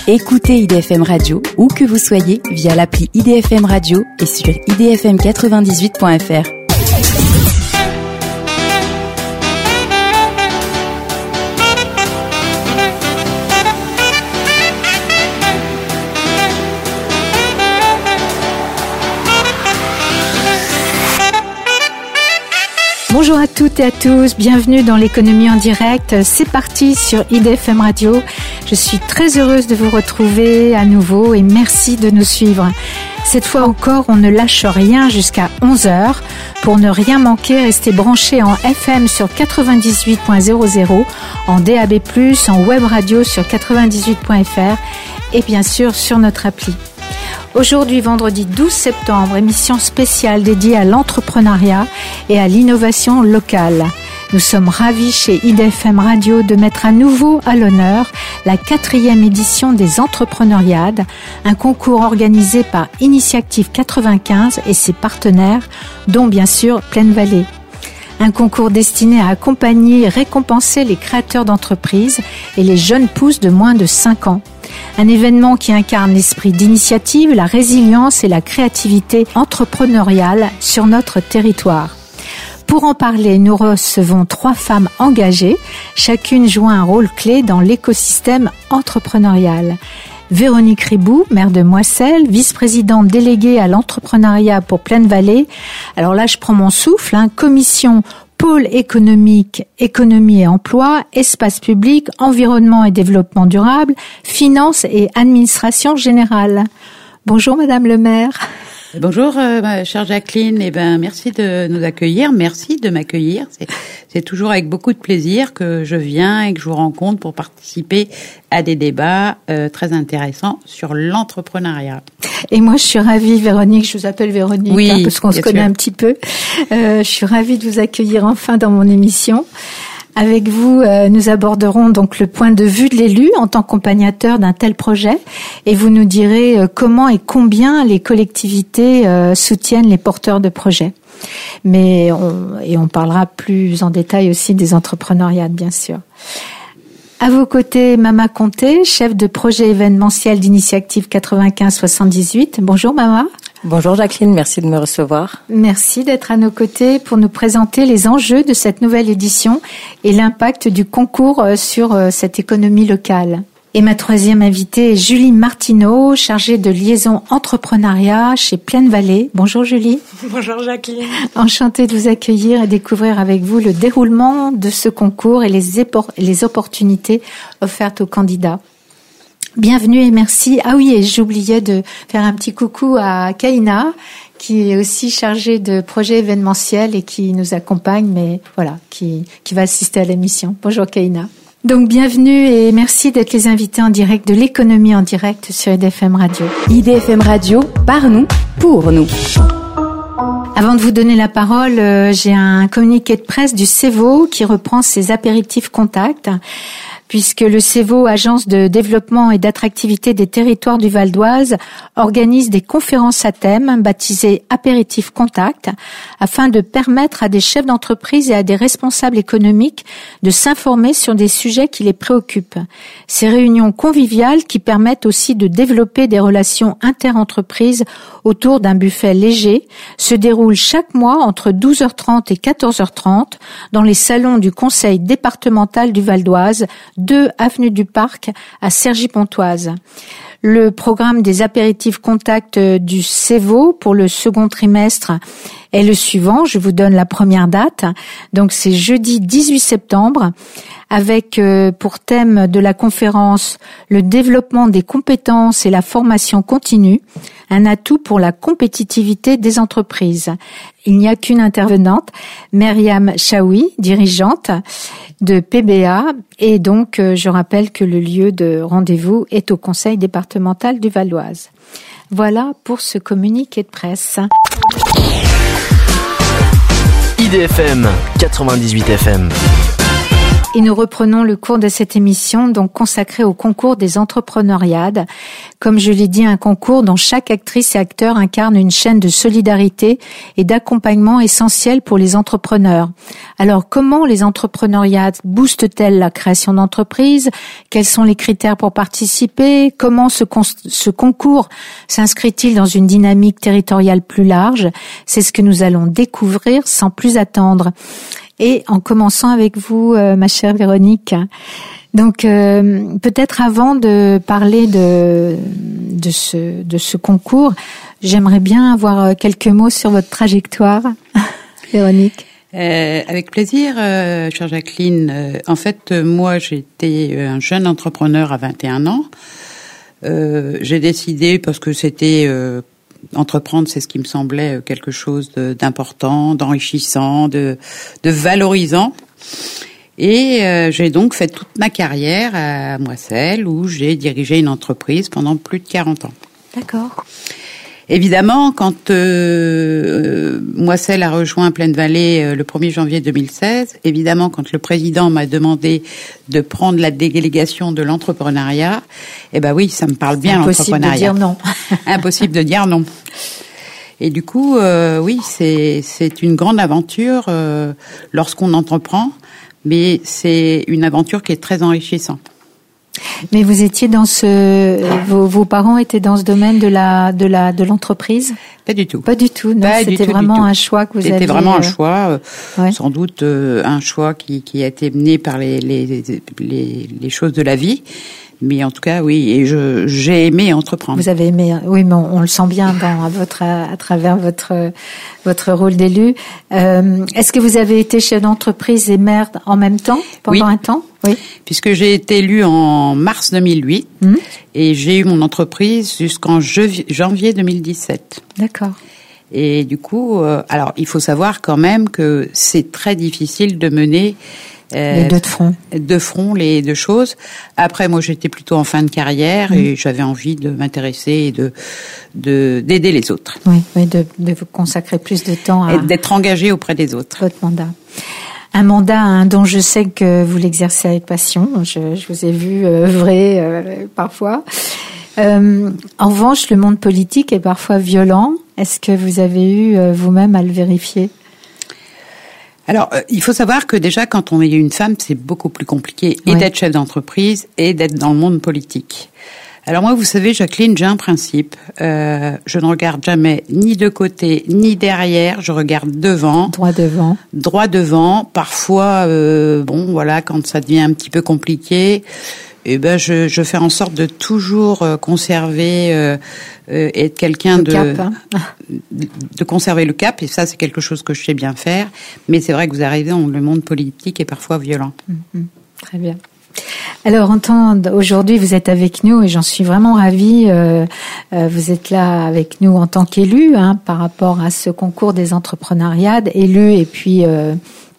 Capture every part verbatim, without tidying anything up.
Écoutez I D F M Radio où que vous soyez via l'appli I D F M Radio et sur i d f m quatre-vingt-dix-huit point f r. Bonjour à toutes et à tous, bienvenue dans l'économie en direct. C'est parti sur I D F M Radio. Je suis très heureuse de vous retrouver à nouveau et merci de nous suivre. Cette fois encore, on ne lâche rien jusqu'à onze heures. Pour ne rien manquer, restez branchés en F M sur quatre-vingt-dix-huit point zéro zéro, en D A B plus, en web radio sur quatre-vingt-dix-huit point f r et bien sûr sur notre appli. Aujourd'hui, vendredi douze septembre, émission spéciale dédiée à l'entrepreneuriat et à l'innovation locale. Nous sommes ravis chez I D F M Radio de mettre à nouveau à l'honneur la quatrième édition des Entrepreneuriades, un concours organisé par Initiative quatre-vingt-quinze et ses partenaires, dont bien sûr Pleine Vallée. Un concours destiné à accompagner et récompenser les créateurs d'entreprises et les jeunes pousses de moins de cinq ans. Un événement qui incarne l'esprit d'initiative, la résilience et la créativité entrepreneuriale sur notre territoire. Pour en parler, nous recevons trois femmes engagées, chacune jouant un rôle clé dans l'écosystème entrepreneurial. Véronique Ribou, maire de Moisselles, vice-présidente déléguée à l'entrepreneuriat pour Pleine Vallée. Alors là, je prends mon souffle, hein, commission pôle économique, économie et emploi, espace public, environnement et développement durable, finances et administration générale. Bonjour Madame le maire. Bonjour, euh, ma chère Jacqueline. Eh ben, merci de nous accueillir. Merci de m'accueillir. C'est, c'est toujours avec beaucoup de plaisir que je viens et que je vous rencontre pour participer à des débats euh, très intéressants sur l'entrepreneuriat. Et moi, je suis ravie, Véronique. Je vous appelle Véronique oui, hein, parce qu'on se connaît sûr. un petit peu. Euh, je suis ravie de vous accueillir enfin dans mon émission. Avec vous, euh, nous aborderons donc le point de vue de l'élu en tant qu'accompagnateur d'un tel projet et vous nous direz euh, comment et combien les collectivités euh, soutiennent les porteurs de projets. Mais on, et on parlera plus en détail aussi des entrepreneuriats, bien sûr. À vos côtés, Mama Conté, chef de projet événementiel d'Initiative quatre-vingt-quinze soixante-dix-huit. Bonjour Mama. Bonjour Jacqueline, merci de me recevoir. Merci d'être à nos côtés pour nous présenter les enjeux de cette nouvelle édition et l'impact du concours sur cette économie locale. Et ma troisième invitée est Julie Martineau, chargée de liaison entrepreneuriat chez Pleine Vallée. Bonjour Julie. Bonjour Jacqueline. Enchantée de vous accueillir et découvrir avec vous le déroulement de ce concours et les, épor- les opportunités offertes aux candidats. Bienvenue et merci. Ah oui, et j'oubliais de faire un petit coucou à Kaina, qui est aussi chargée de projets événementiels et qui nous accompagne, mais voilà, qui, qui va assister à l'émission. Bonjour Kaina. Donc bienvenue et merci d'être les invités en direct de l'économie en direct sur I D F M Radio. I D F M Radio, par nous, pour nous. Avant de vous donner la parole, euh, j'ai un communiqué de presse du CEVO qui reprend ses apéritifs contacts, puisque le CEVO, Agence de développement et d'attractivité des territoires du Val d'Oise, organise des conférences à thème baptisées Apéritifs Contact, afin de permettre à des chefs d'entreprise et à des responsables économiques de s'informer sur des sujets qui les préoccupent. Ces réunions conviviales qui permettent aussi de développer des relations inter-entreprises autour d'un buffet léger se déroulent chaque mois entre douze heures trente et quatorze heures trente dans les salons du Conseil départemental du Val d'Oise, deux avenue du Parc à Cergy-Pontoise. Le programme des apéritifs contacts du CEVO pour le second trimestre est le suivant. Je vous donne la première date. Donc c'est jeudi dix-huit septembre avec euh, pour thème de la conférence le développement des compétences et la formation continue, un atout pour la compétitivité des entreprises. Il n'y a qu'une intervenante, Myriam Chaoui, dirigeante de P B A, et donc euh, je rappelle que le lieu de rendez-vous est au Conseil départemental du Val d'Oise. Voilà pour ce communiqué de presse. I D F M quatre-vingt-dix-huit F M. Et nous reprenons le cours de cette émission, donc consacrée au concours des entrepreneuriades. Comme je l'ai dit, un concours dont chaque actrice et acteur incarne une chaîne de solidarité et d'accompagnement essentielle pour les entrepreneurs. Alors, comment les entrepreneuriades boostent-elles la création d'entreprises? Quels sont les critères pour participer? Comment ce, con- ce concours s'inscrit-il dans une dynamique territoriale plus large? C'est ce que nous allons découvrir sans plus attendre. Et en commençant avec vous, euh, ma chère Véronique. Donc, euh, peut-être avant de parler de de ce de ce concours, j'aimerais bien avoir quelques mots sur votre trajectoire, Véronique. Euh, avec plaisir, euh, chère Jacqueline. Euh, en fait, euh, moi, j'étais un jeune entrepreneur à vingt et un ans. Euh, j'ai décidé parce que c'était euh, entreprendre, c'est ce qui me semblait quelque chose de, d'important, d'enrichissant, de, de valorisant. Et euh, j'ai donc fait toute ma carrière à Moisselles, où j'ai dirigé une entreprise pendant plus de quarante ans. D'accord. Évidemment, quand euh, Moisselles a rejoint Plaine Vallée euh, le premier janvier deux mille seize, évidemment, quand le président m'a demandé de prendre la délégation de l'entrepreneuriat, eh ben oui, ça me parle bien, l'entrepreneuriat. Impossible de dire non. Impossible de dire non. Et du coup, euh, oui, c'est c'est une grande aventure euh, lorsqu'on entreprend, mais c'est une aventure qui est très enrichissante. Mais vous étiez dans ce, vos, vos parents étaient dans ce domaine de la, de la, de l'entreprise? Pas du tout. Pas du tout. Non, Pas c'était tout, vraiment un choix que vous aviez. C'était vraiment un choix, euh, ouais. sans doute euh, un choix qui, qui a été mené par les, les, les, les choses de la vie. Mais en tout cas, oui, et je, j'ai aimé entreprendre. Vous avez aimé, oui, mais on, on le sent bien dans, à votre, à, à travers votre, votre rôle d'élu. Euh, est-ce que vous avez été chef d'entreprise et maire en même temps, pendant oui. un temps? Oui. Puisque j'ai été élue en mars deux mille huit, mmh. et j'ai eu mon entreprise jusqu'en janvier deux mille dix-sept. D'accord. Et du coup, euh, alors, il faut savoir quand même que c'est très difficile de mener Euh, les deux de front. De front, les deux choses. Après, moi, j'étais plutôt en fin de carrière mmh. et j'avais envie de m'intéresser et de, de, d'aider les autres. Oui, oui, de, de vous consacrer plus de temps à... Et d'être engagé auprès des autres. Votre mandat. Un mandat hein, dont je sais que vous l'exercez avec passion. Je, je vous ai vu œuvrer euh, parfois. Euh, en revanche, le monde politique est parfois violent. Est-ce que vous avez eu euh, vous-même à le vérifier ? Alors, euh, il faut savoir que déjà, quand on est une femme, c'est beaucoup plus compliqué et oui. d'être chef d'entreprise et d'être dans le monde politique. Alors moi, vous savez, Jacqueline, j'ai un principe. Euh, je ne regarde jamais ni de côté ni derrière. Je regarde devant. Droit devant. Droit devant. Parfois, euh, bon, voilà, quand ça devient un petit peu compliqué, eh ben, je, je fais en sorte de toujours conserver euh, euh, être quelqu'un le de cap, hein. de conserver le cap. Et ça, c'est quelque chose que je sais bien faire. Mais c'est vrai que vous arrivez dans le monde politique est parfois violent. Mmh, très bien. Alors, en temps, aujourd'hui, vous êtes avec nous et j'en suis vraiment ravie. Euh, euh, vous êtes là avec nous en tant qu'élu, hein, par rapport à ce concours des entrepreneuriades, élu et puis euh,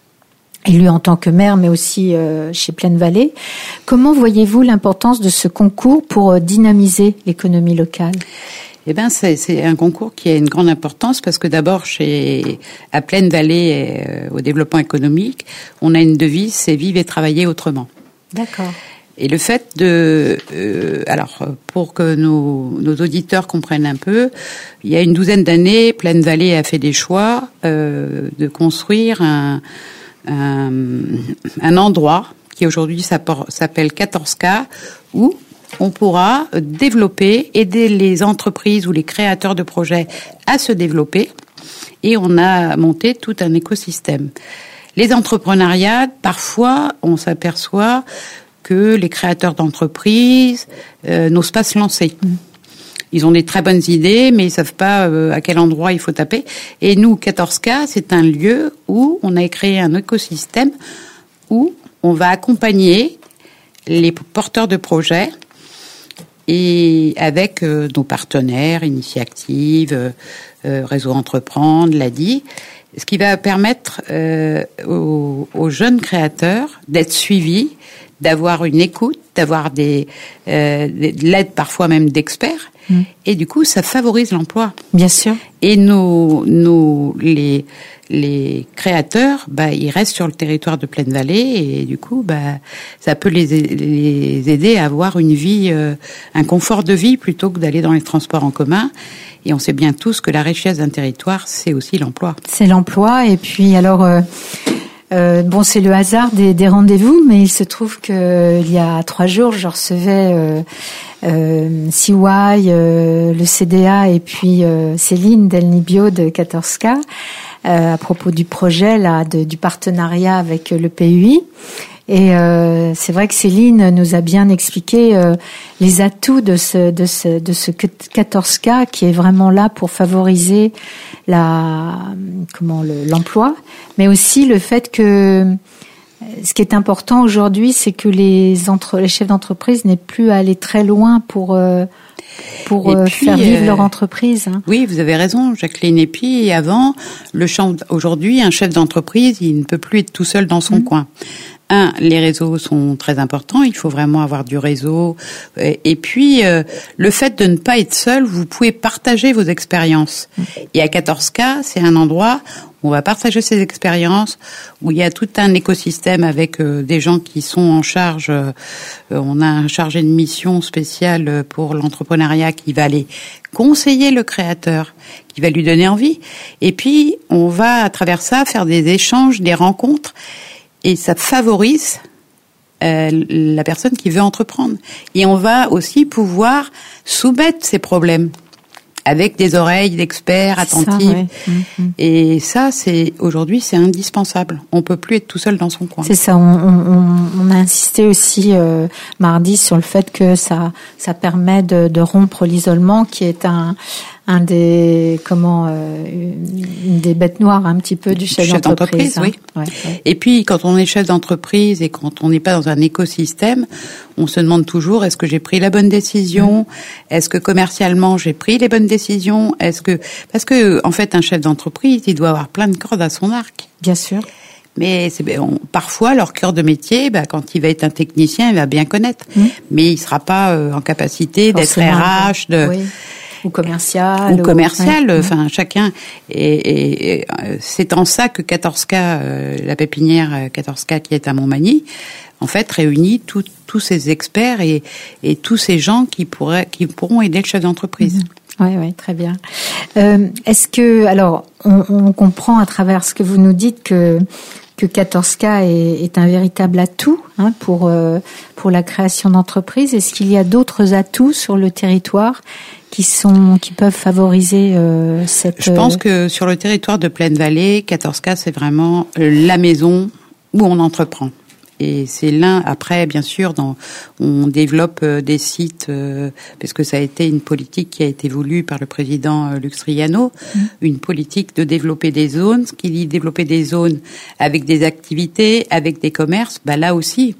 élu en tant que maire, mais aussi euh, chez Plaine Vallée. Comment voyez-vous l'importance de ce concours pour dynamiser l'économie locale ? Eh ben, c'est, c'est un concours qui a une grande importance parce que d'abord, chez à Plaine Vallée, euh, au développement économique, on a une devise, c'est vivre et travailler autrement. D'accord. Et le fait de, euh, alors pour que nos, nos auditeurs comprennent un peu, il y a une douzaine d'années, Plaine Vallée a fait des choix euh, de construire un, un, un endroit qui aujourd'hui s'appelle quatorze K, où on pourra développer, aider les entreprises ou les créateurs de projets à se développer, et on a monté tout un écosystème. Les entrepreneuriats, parfois, on s'aperçoit que les créateurs d'entreprises euh, n'osent pas se lancer. Ils ont des très bonnes idées, mais ils savent pas euh, à quel endroit il faut taper. Et nous, quatorze K, c'est un lieu où on a créé un écosystème où on va accompagner les porteurs de projets et avec euh, nos partenaires, Initiactive, euh, euh, Réseau Entreprendre, l'A D I, ce qui va permettre euh, aux, aux jeunes créateurs d'être suivis, d'avoir une écoute, d'avoir des, euh, de l'aide parfois même d'experts. Mmh. Et du coup, ça favorise l'emploi. Bien sûr. Et nos, nos, les, les créateurs, bah, ils restent sur le territoire de Plaine-Vallée et du coup, bah, ça peut les, les aider à avoir une vie, euh, un confort de vie plutôt que d'aller dans les transports en commun. Et on sait bien tous que la richesse d'un territoire, c'est aussi l'emploi. C'est l'emploi. Et puis, alors, euh, euh, bon, c'est le hasard des, des rendez-vous, mais il se trouve que il y a trois jours, je recevais euh, euh, C Y, euh, le C D A et puis euh, Céline Delnibio de quatorze K euh, à propos du projet là, de, du partenariat avec le P U I. Et euh, c'est vrai que Céline nous a bien expliqué euh, les atouts de ce de ce de ce quatorze K qui est vraiment là pour favoriser la comment le, l'emploi, mais aussi le fait que ce qui est important aujourd'hui, c'est que les entre les chefs d'entreprise n'aient plus à aller très loin pour euh, pour euh, puis, faire vivre euh, leur entreprise. Hein. Oui, vous avez raison, Jacqueline. Et puis avant, le champ aujourd'hui, un chef d'entreprise, il ne peut plus être tout seul dans son mmh. coin. Un, les réseaux sont très importants, il faut vraiment avoir du réseau. Et puis, euh, le fait de ne pas être seul, vous pouvez partager vos expériences. Et à quatorze K, c'est un endroit où on va partager ses expériences, où il y a tout un écosystème avec euh, des gens qui sont en charge. Euh, on a un chargé de mission spécial pour l'entrepreneuriat qui va aller conseiller le créateur, qui va lui donner envie. Et puis, on va, à travers ça, faire des échanges, des rencontres. Et ça favorise euh, la personne qui veut entreprendre. Et on va aussi pouvoir soumettre ses problèmes avec des oreilles d'experts attentives. Ça, ouais. mmh, mmh. Et ça, c'est aujourd'hui, c'est indispensable. On peut plus être tout seul dans son coin. C'est ça. On, on, on a insisté aussi euh, mardi sur le fait que ça, ça permet de, de rompre l'isolement, qui est un un des comment euh, une des bêtes noires un petit peu du chef, chef d'entreprise, d'entreprise hein. oui. Ouais, ouais. Et puis quand on est chef d'entreprise et quand on n'est pas dans un écosystème, on se demande toujours est-ce que j'ai pris la bonne décision, mmh. est-ce que commercialement j'ai pris les bonnes décisions, est-ce que parce que en fait un chef d'entreprise il doit avoir plein de cordes à son arc. Bien sûr. Mais c'est, on, parfois, leur cœur de métier, bah, quand il va être un technicien, il va bien connaître, mmh. mais il sera pas euh, en capacité Forcément, d'être R H, de oui. ou commercial, ou commercial. Ou... Enfin, chacun. Et, et, et c'est en ça que quatorze K, euh, la pépinière quatorze K qui est à Montmagny, en fait, réunit tout, tous ces experts et, et tous ces gens qui pourraient, qui pourront aider le chef d'entreprise. Mmh. Oui, oui, très bien. Euh, est-ce que, alors, on, on comprend à travers ce que vous nous dites que que quatorze K est, est un véritable atout hein, pour euh, pour la création d'entreprises. Est-ce qu'il y a d'autres atouts sur le territoire qui sont qui peuvent favoriser euh, cette? Je pense que sur le territoire de Plaine-Vallée, quatorze K c'est vraiment la maison où on entreprend. Et c'est l'un, après, bien sûr, dans, on développe euh, des sites, euh, parce que ça a été une politique qui a été voulue par le président euh, Lux Riano, mmh. une politique de développer des zones. Ce qui dit développer des zones avec des activités, avec des commerces, bah là aussi,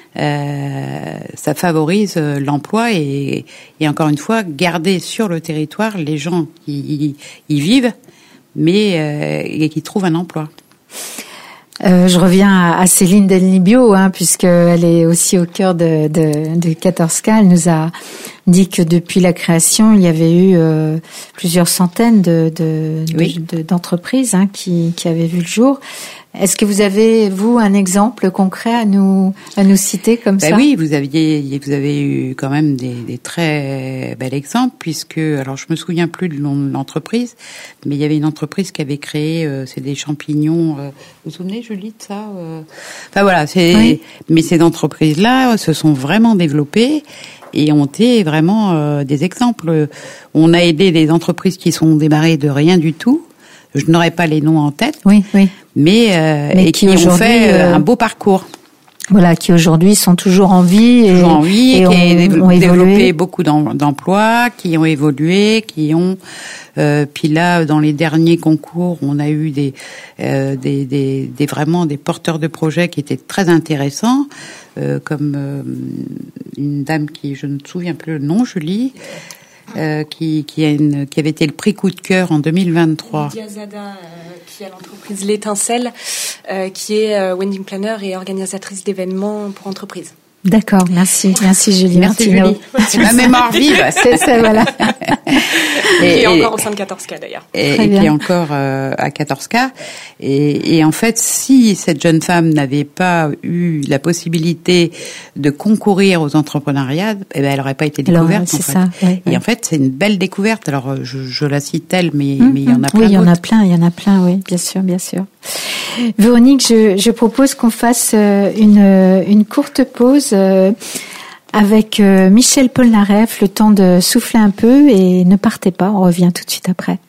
euh, ça favorise euh, l'emploi et, et encore une fois, garder sur le territoire les gens qui y, y vivent, mais euh, et qui trouvent un emploi. Euh, je reviens à, à Céline Delnibio, hein, puisqu'elle est aussi au cœur de, de, de quatorze K. Elle nous a dit que depuis la création, il y avait eu euh, plusieurs centaines de, de, oui. de, de, d'entreprises hein, qui, qui avaient vu le jour. Est-ce que vous avez, vous, un exemple concret à nous à nous citer comme ben ça? Oui, vous aviez, vous avez eu quand même des, des très bels exemples, puisque, alors je me souviens plus du nom de l'entreprise, mais il y avait une entreprise qui avait créé, euh, c'est des champignons. Euh, vous vous souvenez, Julie, de ça euh... Enfin voilà, c'est. Oui. Mais ces entreprises-là se sont vraiment développées et ont été vraiment euh, des exemples. On a aidé des entreprises qui sont démarrées de rien du tout. Je n'aurai pas les noms en tête. Oui, oui. Mais, euh, mais et qui, qui ont fait euh, un beau parcours. Voilà, qui aujourd'hui sont toujours en vie et, toujours en vie, et qui ont, ont ont développé évolué. beaucoup d'emplois, qui ont évolué, qui ont. Euh, puis là, dans les derniers concours, on a eu des, euh, des, des, des vraiment des porteurs de projets qui étaient très intéressants, euh, comme euh, une dame qui, je ne me souviens plus le nom, Julie. Euh, qui, qui, a une, qui avait été le prix coup de cœur en deux mille vingt-trois. Lydia Zada, euh, qui a l'entreprise L'Étincelle, euh, qui est euh, wedding planner et organisatrice d'événements pour entreprises. D'accord, merci, merci Julie Merci Martineau. Julie. C'est ma mémoire vive. C'est ça, voilà. Et, qui est encore enceinte quatorze cas d'ailleurs. Et, Très et bien. qui est encore euh, à quatorze cas. Et, et en fait, si cette jeune femme n'avait pas eu la possibilité de concourir aux entrepreneuriats, eh ben, elle n'aurait pas été découverte. Alors, en c'est fait. ça. Ouais, Et ouais. en fait, c'est une belle découverte. Alors, je, je la cite elle, mais Mmh, mais il y en a plein Oui, il y en a d'autres. plein, il y en a plein, oui, bien sûr, bien sûr. Véronique, je, je propose qu'on fasse euh, une, euh, une courte pause euh, avec euh, Michel Polnareff, le temps de souffler un peu et ne partez pas, on revient tout de suite après.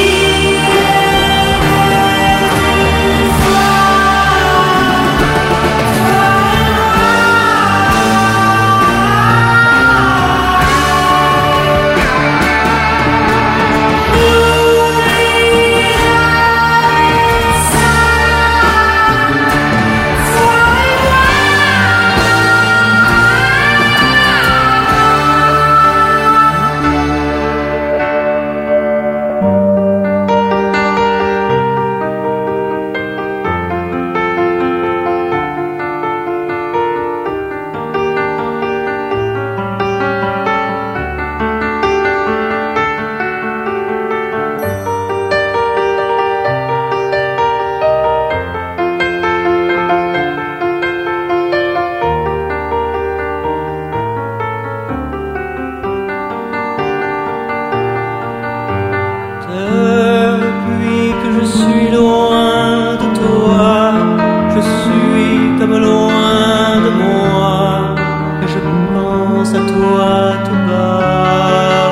Depuis que je suis loin de toi, je suis comme loin de moi, et je pense à toi tout bas.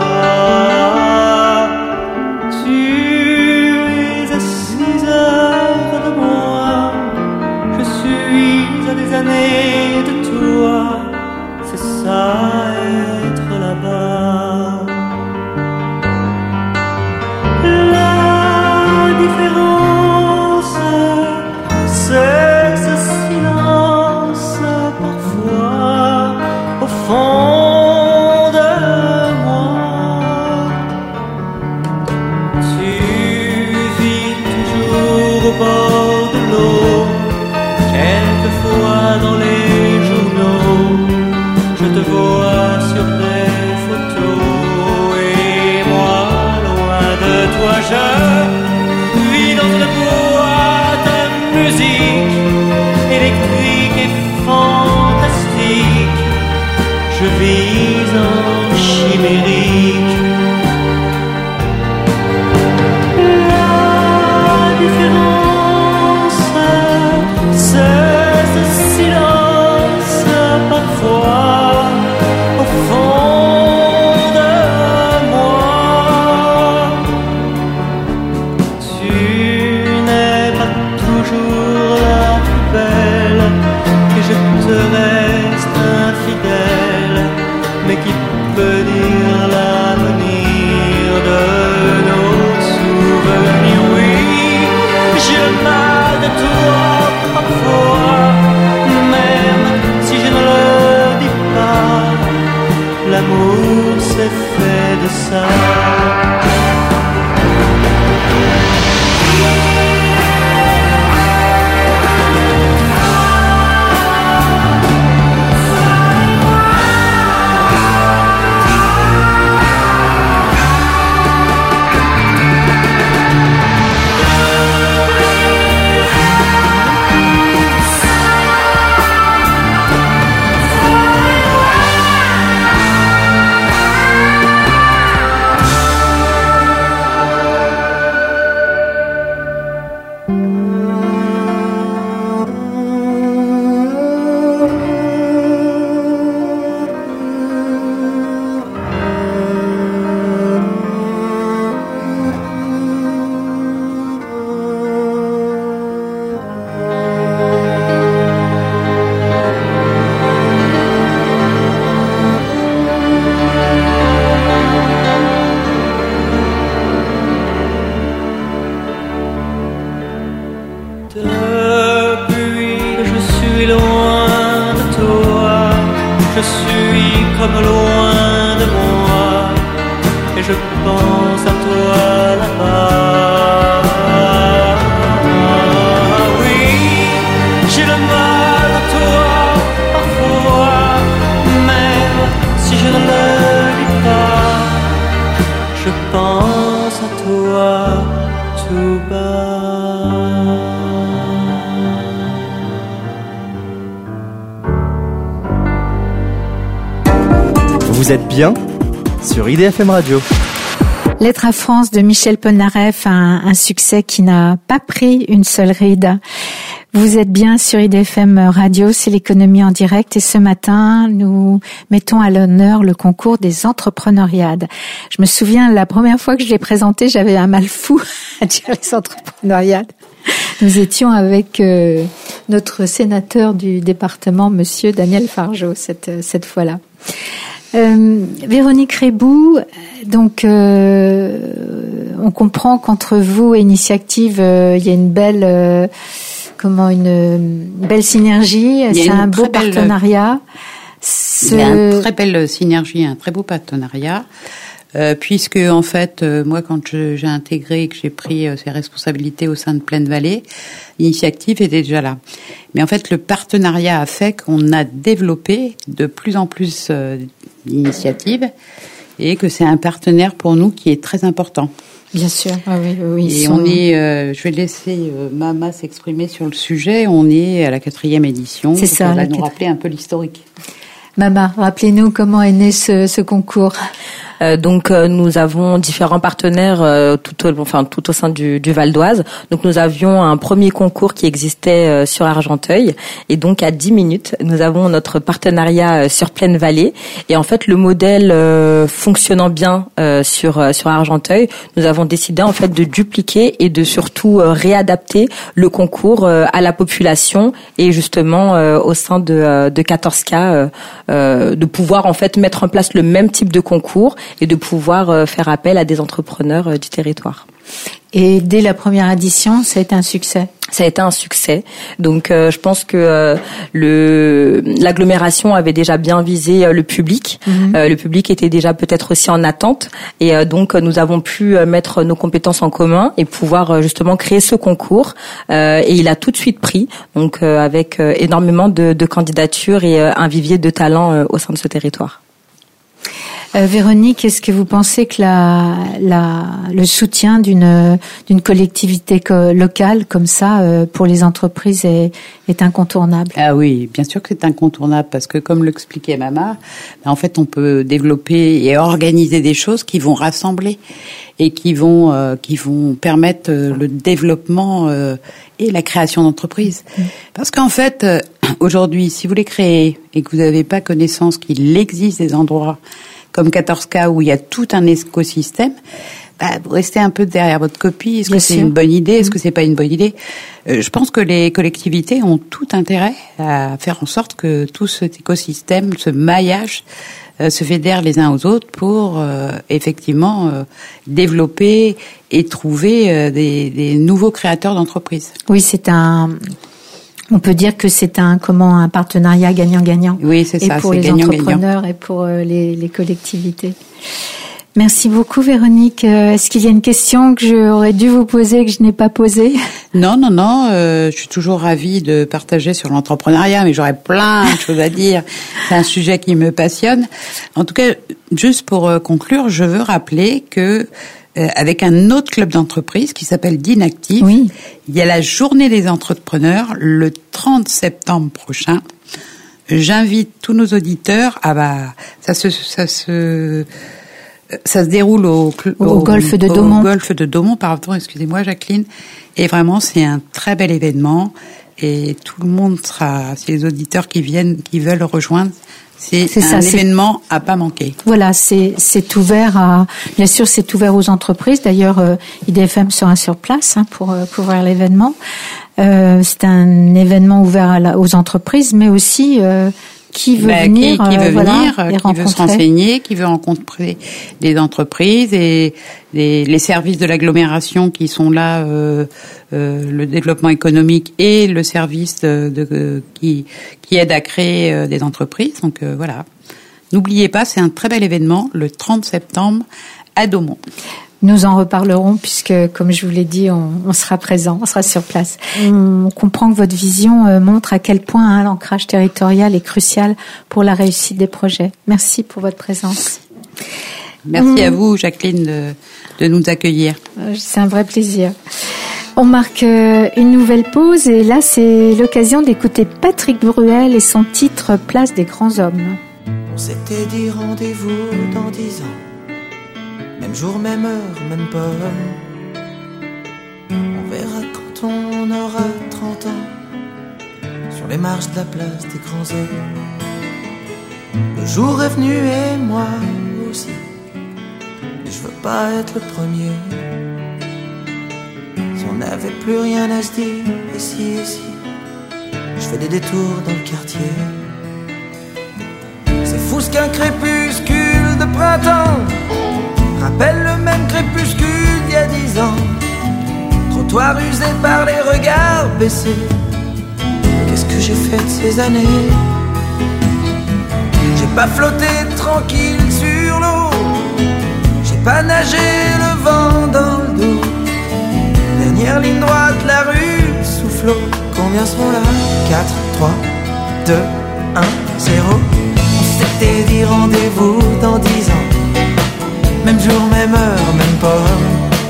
Tu es à six heures de moi, je suis à des années de toi, c'est ça être là-bas. La différence, c'est ce silence parfois au fond de moi. Tu vis toujours au bord de l'eau, quelquefois dans les journaux, je te vois sur des photos et moi loin de toi je vis dans une boîte à musique électrique et fantastique. Je vis en chimérique. La différence, c'est ce silence parfois au fond de moi. Tu n'es pas toujours la plus belle et je te reste infidèle, mais qui peut dire l'avenir de nos souvenirs? Oui, j'ai le mal de toi parfois, même si je ne le dis pas, l'amour c'est fait de ça. Depuis que je suis loin de toi, je suis comme loin de moi, et je pense à toi là-bas. Oui, j'ai le mal de toi parfois, Vous êtes bien sur I D F M Radio. Lettre à France de Michel Polnareff, un, un succès qui n'a pas pris une seule ride. Vous êtes bien sur I D F M Radio, c'est l'économie en direct et ce matin, nous mettons à l'honneur le concours des entrepreneuriades. Je me souviens, la première fois que je l'ai présenté, j'avais un mal fou à dire les entrepreneuriades. Nous étions avec euh, notre sénateur du département, monsieur Daniel Fargeot, cette, cette fois-là. Euh, Véronique Rébou, donc euh, on comprend qu'entre vous et Initiactive, euh, il y a une belle, euh, comment une, une belle synergie. C'est un beau belle, partenariat. Ce... Il y a une très belle synergie, un très beau partenariat. Euh, puisque en fait, euh, moi, quand je, j'ai intégré et que j'ai pris euh, ces responsabilités au sein de Plaine Vallée, Initiactive était déjà là. Mais en fait, le partenariat a fait qu'on a développé de plus en plus euh, d'initiatives et que c'est un partenaire pour nous qui est très important. Bien sûr, ah oui, oui. Et sont... on est, euh, je vais laisser euh, Mama s'exprimer sur le sujet. On est à la quatrième édition. C'est ça. Elle va nous quatrième. rappeler un peu l'historique. Mama, rappelez-nous comment est né ce, ce concours. Euh, donc euh, nous avons différents partenaires euh, tout au, enfin tout au sein du, du Val d'Oise. Donc nous avions un premier concours qui existait euh, sur Argenteuil et donc à dix minutes nous avons notre partenariat euh, sur Plaine Vallée et en fait le modèle euh, fonctionnant bien euh, sur euh, sur Argenteuil, nous avons décidé en fait de dupliquer et de surtout euh, réadapter le concours euh, à la population et justement euh, au sein de euh, de quatorze cas euh, euh, de pouvoir en fait mettre en place le même type de concours et de pouvoir faire appel à des entrepreneurs du territoire. Et dès la première édition, ça a été un succès. Ça a été un succès. Donc, euh, je pense que euh, le l'agglomération avait déjà bien visé euh, le public. Mm-hmm. Euh, le public était déjà peut-être aussi en attente. Et euh, donc, nous avons pu euh, mettre nos compétences en commun et pouvoir euh, justement créer ce concours. Euh, et il a tout de suite pris, donc euh, avec euh, énormément de, de candidatures et euh, un vivier de talents euh, au sein de ce territoire. Euh, Véronique, est-ce que vous pensez que la, la, le soutien d'une, d'une collectivité co- locale comme ça euh, pour les entreprises est, est incontournable ? Ah oui, bien sûr que c'est incontournable parce que comme l'expliquait Mama, en fait on peut développer et organiser des choses qui vont rassembler et qui vont euh, qui vont permettre euh, le développement euh, et la création d'entreprises. Mmh. Parce qu'en fait euh, aujourd'hui, si vous les créez et que vous n'avez pas connaissance qu'il existe des endroits comme quatorze cas où il y a tout un écosystème, bah, vous restez un peu derrière votre copie. Est-ce Bien que sûr. C'est une bonne idée ? Est-ce que c'est pas une bonne idée ? euh, Je pense que les collectivités ont tout intérêt à faire en sorte que tout cet écosystème, ce maillage, euh, se fédère les uns aux autres pour euh, effectivement euh, développer et trouver euh, des, des nouveaux créateurs d'entreprises. Oui, c'est un... On peut dire que c'est un comment un partenariat gagnant-gagnant. Oui, c'est ça, et pour c'est les gagnant, entrepreneurs gagnant. Et pour euh, les, les collectivités. Merci beaucoup, Véronique. Euh, est-ce qu'il y a une question que j'aurais dû vous poser et que je n'ai pas posée ? Non, non, non. Euh, je suis toujours ravie de partager sur l'entrepreneuriat, mais j'aurais plein de choses à dire. C'est un sujet qui me passionne. En tout cas, juste pour euh, conclure, je veux rappeler que Euh, avec un autre club d'entreprise qui s'appelle d'Inactive. Oui. Il y a la journée des entrepreneurs le trente septembre prochain. J'invite tous nos auditeurs à bah ça se ça se ça se déroule au au, au golfe de Daumont. Au golfe de Daumont, pardon, excusez-moi Jacqueline. Et vraiment c'est un très bel événement et tout le monde sera, si les auditeurs qui viennent qui veulent rejoindre, C'est, c'est un ça, événement c'est... à pas manquer. Voilà, c'est c'est ouvert à, bien sûr, c'est ouvert aux entreprises. D'ailleurs, euh, I D F M sera sur place hein, pour euh, couvrir l'événement. Euh, c'est un événement ouvert à la, aux entreprises, mais aussi euh, qui veut bah, venir, qui, qui veut euh, venir, voilà, qui veut se renseigner, qui veut rencontrer des entreprises et les, les services de l'agglomération qui sont là, euh, euh, le développement économique et le service de, de, qui, qui aide à créer euh, des entreprises. Donc euh, voilà, n'oubliez pas, c'est un très bel événement le trente septembre à Daumont. Nous en reparlerons puisque, comme je vous l'ai dit, on, on sera présent, on sera sur place. On comprend que votre vision euh, montre à quel point hein, l'ancrage territorial est crucial pour la réussite des projets. Merci pour votre présence. Merci mmh. à vous, Jacqueline, de, de nous accueillir. C'est un vrai plaisir. On marque une nouvelle pause et là, c'est l'occasion d'écouter Patrick Bruel et son titre « Place des grands hommes ». On s'était dit rendez-vous dans dix ans, même jour, même heure, même pomme. On verra quand on aura trente ans, sur les marches de la place des grands hommes. Le jour est venu et moi aussi, mais je veux pas être le premier. Si on n'avait plus rien à se dire, et si, et si, je fais des détours dans le quartier. C'est fou ce qu'un crépuscule de printemps rappelle le même crépuscule d'il y a dix ans. Trottoir usé par les regards baissés. Qu'est-ce que j'ai fait de ces années? J'ai pas flotté tranquille sur l'eau, j'ai pas nagé le vent dans le dos. Dernière ligne droite, la rue soufflot. Combien seront là? Quatre, trois, deux, un, zéro. On s'était dit rendez-vous dans dix ans, même jour, même heure, même pomme.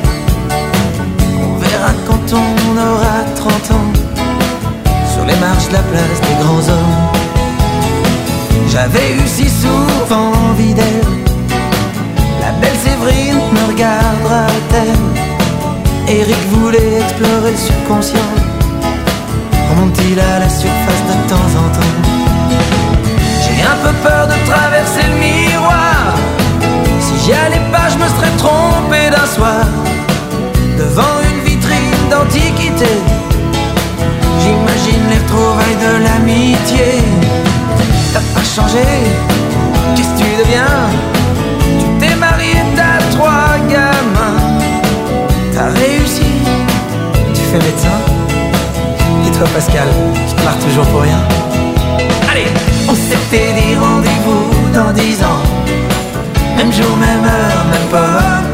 On verra quand on aura trente ans, sur les marches de la place des grands hommes. J'avais eu si souvent envie d'elle, la belle Séverine me regardera-t-elle? Eric voulait explorer le subconscient, remonte-t-il à la surface de temps en temps? J'ai un peu peur de traverser le miroir, si j'y allais pas je me serais trompé d'un soir. Devant une vitrine d'antiquité, j'imagine les retrouvailles de l'amitié. T'as pas changé, qu'est-ce que tu deviens? Tu t'es marié, t'as trois gamins. T'as réussi, tu fais médecin. Et toi Pascal, je te marre toujours pour rien. Allez, on s'était dit rendez-vous dans dix ans, même jour, même heure, même pomme.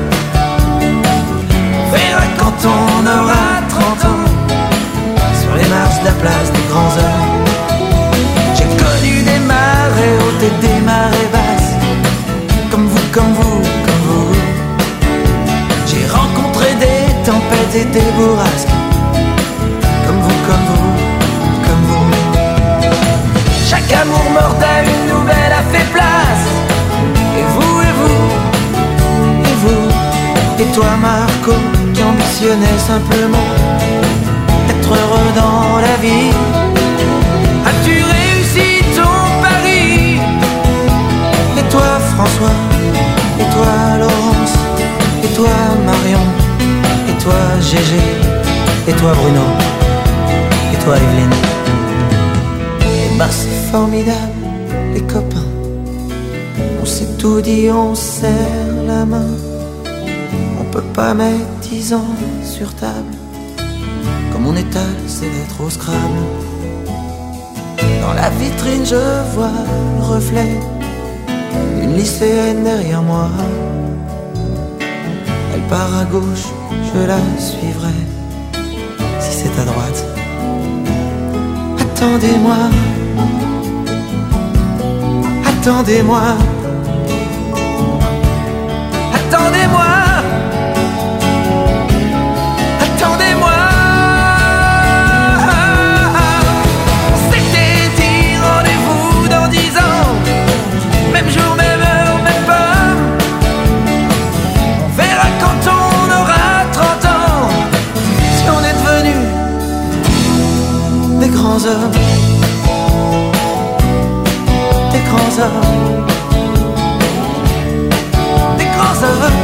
On verra quand on aura trente ans, sur les marches de la place des grands hommes. J'ai connu des marées hautes et des marées basses, comme vous, comme vous, comme vous. J'ai rencontré des tempêtes et des bourrasques, comme vous, comme vous, comme vous. Chaque amour mort à une nouvelle a fait place. Et vous, et vous, et vous, et toi Marco, qui ambitionnais simplement d'être heureux dans la vie. As-tu réussi ton pari? Et toi François, et toi Laurence, et toi Marion, et toi Gégé, et toi Bruno, et toi Evelyne. Et ben c'est formidable les copains, on s'est tout dit, on serre la main. On peut pas mettre dix ans sur table, comme on étale ses lettres au Scrabble. Dans la vitrine je vois le reflet d'une lycéenne derrière moi. Elle part à gauche, je la suivrai, si c'est à droite. Attendez-moi, attendez-moi, attendez-moi, attendez-moi. On s'était dit rendez-vous dans dix ans, même jour, même heure, même pomme. On verra quand on aura trente ans, si on est devenus des grands hommes, des grands hommes, des grands hommes.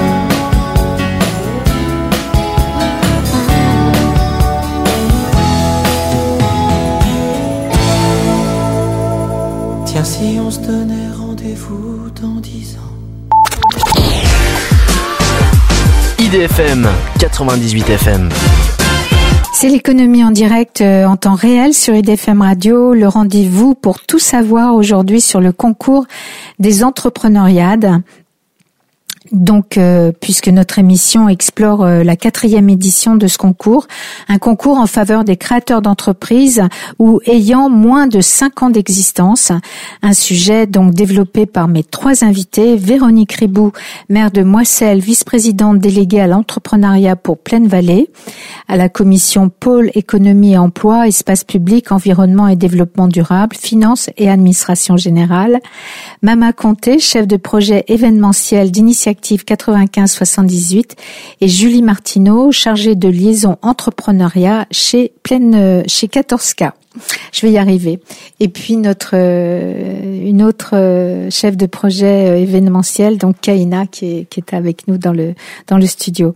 Tiens, si on se donnait rendez-vous dans dix ans. I D F M quatre-vingt-dix-huit F M. C'est l'économie en direct euh, en temps réel sur I D F M Radio, le rendez-vous pour tout savoir aujourd'hui sur le concours des entrepreneuriades. Donc, euh, puisque notre émission explore euh, la quatrième édition de ce concours, un concours en faveur des créateurs d'entreprises ou ayant moins de cinq ans d'existence. Un sujet donc développé par mes trois invités, Véronique Ribou, maire de Moisselles, vice-présidente déléguée à l'entrepreneuriat pour Plaine-Vallée, à la commission Pôle économie et emploi, espace public, environnement et développement durable, finances et administration générale, Mama Conté, chef de projet événementiel d'initiative quatre-vingt-quinze soixante-dix-huit, et Julie Martineau, chargée de liaison entrepreneuriat chez Pleine, chez quatorze K. Je vais y arriver. Et puis notre euh, une autre euh, chef de projet euh, événementiel, donc Kaina, qui est qui est avec nous dans le dans le studio.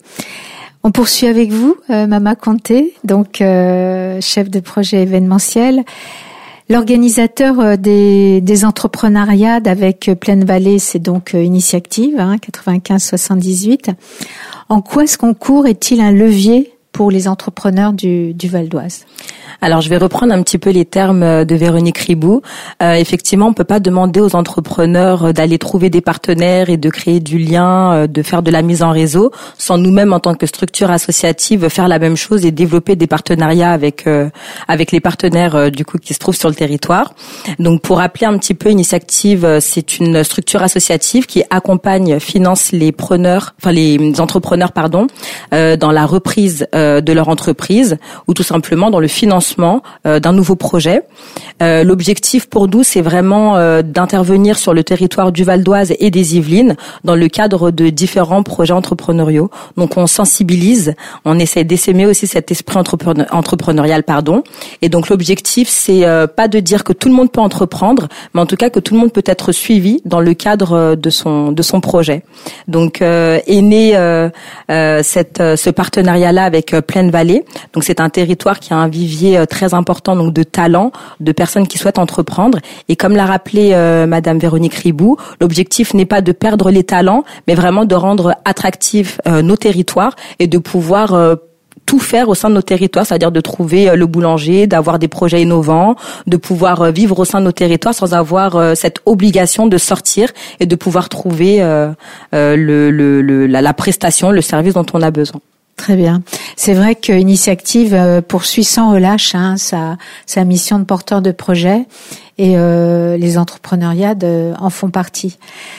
On poursuit avec vous, euh, Mama Conté, donc euh, chef de projet événementiel. L'organisateur des, des entrepreneuriades avec Plaine-Vallée, c'est donc Initiactive, hein, quatre-vingt-quinze soixante-dix-huit. En quoi ce concours est-il un levier pour les entrepreneurs du, du Val d'Oise ? Alors, je vais reprendre un petit peu les termes de Véronique Ribou. Euh, effectivement, on peut pas demander aux entrepreneurs d'aller trouver des partenaires et de créer du lien, de faire de la mise en réseau, sans nous-mêmes, en tant que structure associative, faire la même chose et développer des partenariats avec euh, avec les partenaires euh, du coup qui se trouvent sur le territoire. Donc, pour rappeler un petit peu, Initiactive, c'est une structure associative qui accompagne, finance les preneurs, enfin les entrepreneurs, pardon, euh, dans la reprise euh, de leur entreprise ou tout simplement dans le financement d'un nouveau projet. Euh, l'objectif pour nous, c'est vraiment euh, d'intervenir sur le territoire du Val d'Oise et des Yvelines dans le cadre de différents projets entrepreneuriaux. Donc, on sensibilise, on essaie d'essaimer aussi cet esprit entrepreneur, entrepreneurial, pardon. Et donc, l'objectif, c'est euh, pas de dire que tout le monde peut entreprendre, mais en tout cas que tout le monde peut être suivi dans le cadre de son de son projet. Donc, euh, est né euh, euh, cette ce partenariat-là avec euh, Plaine-Vallée. Donc, c'est un territoire qui a un vivier très important donc de talents, de personnes qui souhaitent entreprendre. Et comme l'a rappelé euh, Madame Véronique Ribou, l'objectif n'est pas de perdre les talents, mais vraiment de rendre attractifs euh, nos territoires et de pouvoir euh, tout faire au sein de nos territoires, c'est-à-dire de trouver euh, le boulanger, d'avoir des projets innovants, de pouvoir euh, vivre au sein de nos territoires sans avoir euh, cette obligation de sortir et de pouvoir trouver euh, euh, le, le, le, la, la prestation, le service dont on a besoin. Très bien. C'est vrai que Initiactive poursuit sans relâche hein, sa, sa mission de porteur de projet et euh, les entrepreneuriades en font partie.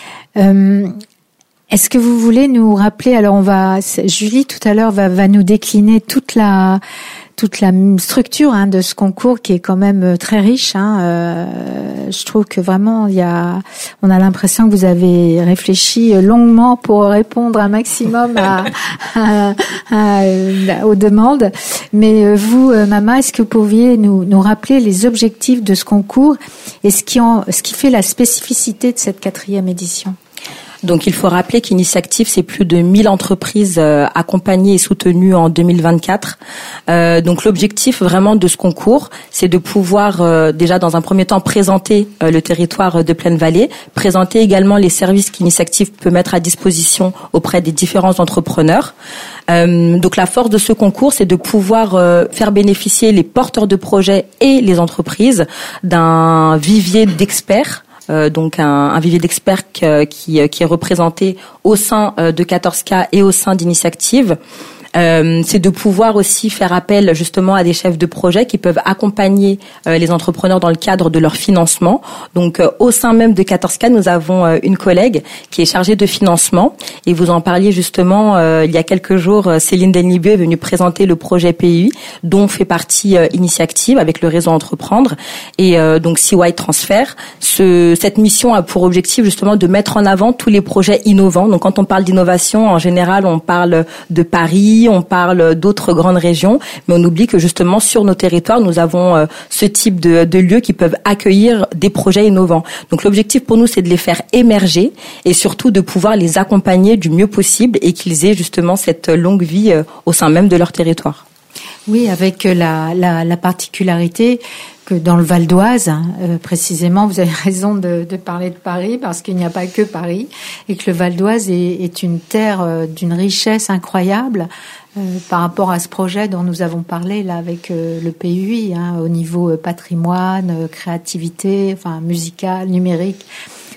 Euh, est-ce que vous voulez nous rappeler, alors on va, Julie tout à l'heure va, va nous décliner toute la toute la structure hein, de ce concours qui est quand même très riche. Hein. Euh, je trouve que vraiment il y a, on a l'impression que vous avez réfléchi longuement pour répondre un maximum à, à, à, à, aux demandes. Mais vous, Mama, est-ce que vous pouviez nous, nous rappeler les objectifs de ce concours et ce qui en, ce qui fait la spécificité de cette quatrième édition ? Donc, il faut rappeler qu'Initiactive, c'est plus de mille entreprises euh, accompagnées et soutenues en deux mille vingt-quatre. Euh, donc, l'objectif vraiment de ce concours, c'est de pouvoir euh, déjà dans un premier temps présenter euh, le territoire de Plaine-Vallée, présenter également les services qu'Initiactive peut mettre à disposition auprès des différents entrepreneurs. Euh, donc, la force de ce concours, c'est de pouvoir euh, faire bénéficier les porteurs de projets et les entreprises d'un vivier d'experts. Euh, donc un, un vivier d'experts qui, qui, qui est représenté au sein de quatorze K et au sein d'Initiactive. Euh, c'est de pouvoir aussi faire appel justement à des chefs de projet qui peuvent accompagner euh, les entrepreneurs dans le cadre de leur financement. Donc euh, au sein même de quatorze K, nous avons euh, une collègue qui est chargée de financement et vous en parliez justement euh, il y a quelques jours, Céline Denlibieu est venue présenter le projet P I, dont fait partie euh, Initiactive avec le réseau Entreprendre et euh, donc C Y Transfer. Ce, cette mission a pour objectif justement de mettre en avant tous les projets innovants. Donc quand on parle d'innovation, en général, on parle de Paris, on parle d'autres grandes régions, mais on oublie que justement sur nos territoires, nous avons euh, ce type de, de lieux qui peuvent accueillir des projets innovants. Donc l'objectif pour nous, c'est de les faire émerger et surtout de pouvoir les accompagner du mieux possible et qu'ils aient justement cette longue vie euh, au sein même de leur territoire. Oui, avec la, la, la particularité que dans le Val d'Oise, euh, précisément, vous avez raison de, de parler de Paris parce qu'il n'y a pas que Paris et que le Val d'Oise est, est une terre euh, d'une richesse incroyable euh, par rapport à ce projet dont nous avons parlé là avec euh, le P U I, hein, au niveau euh, patrimoine, euh, créativité, enfin musicale, numérique.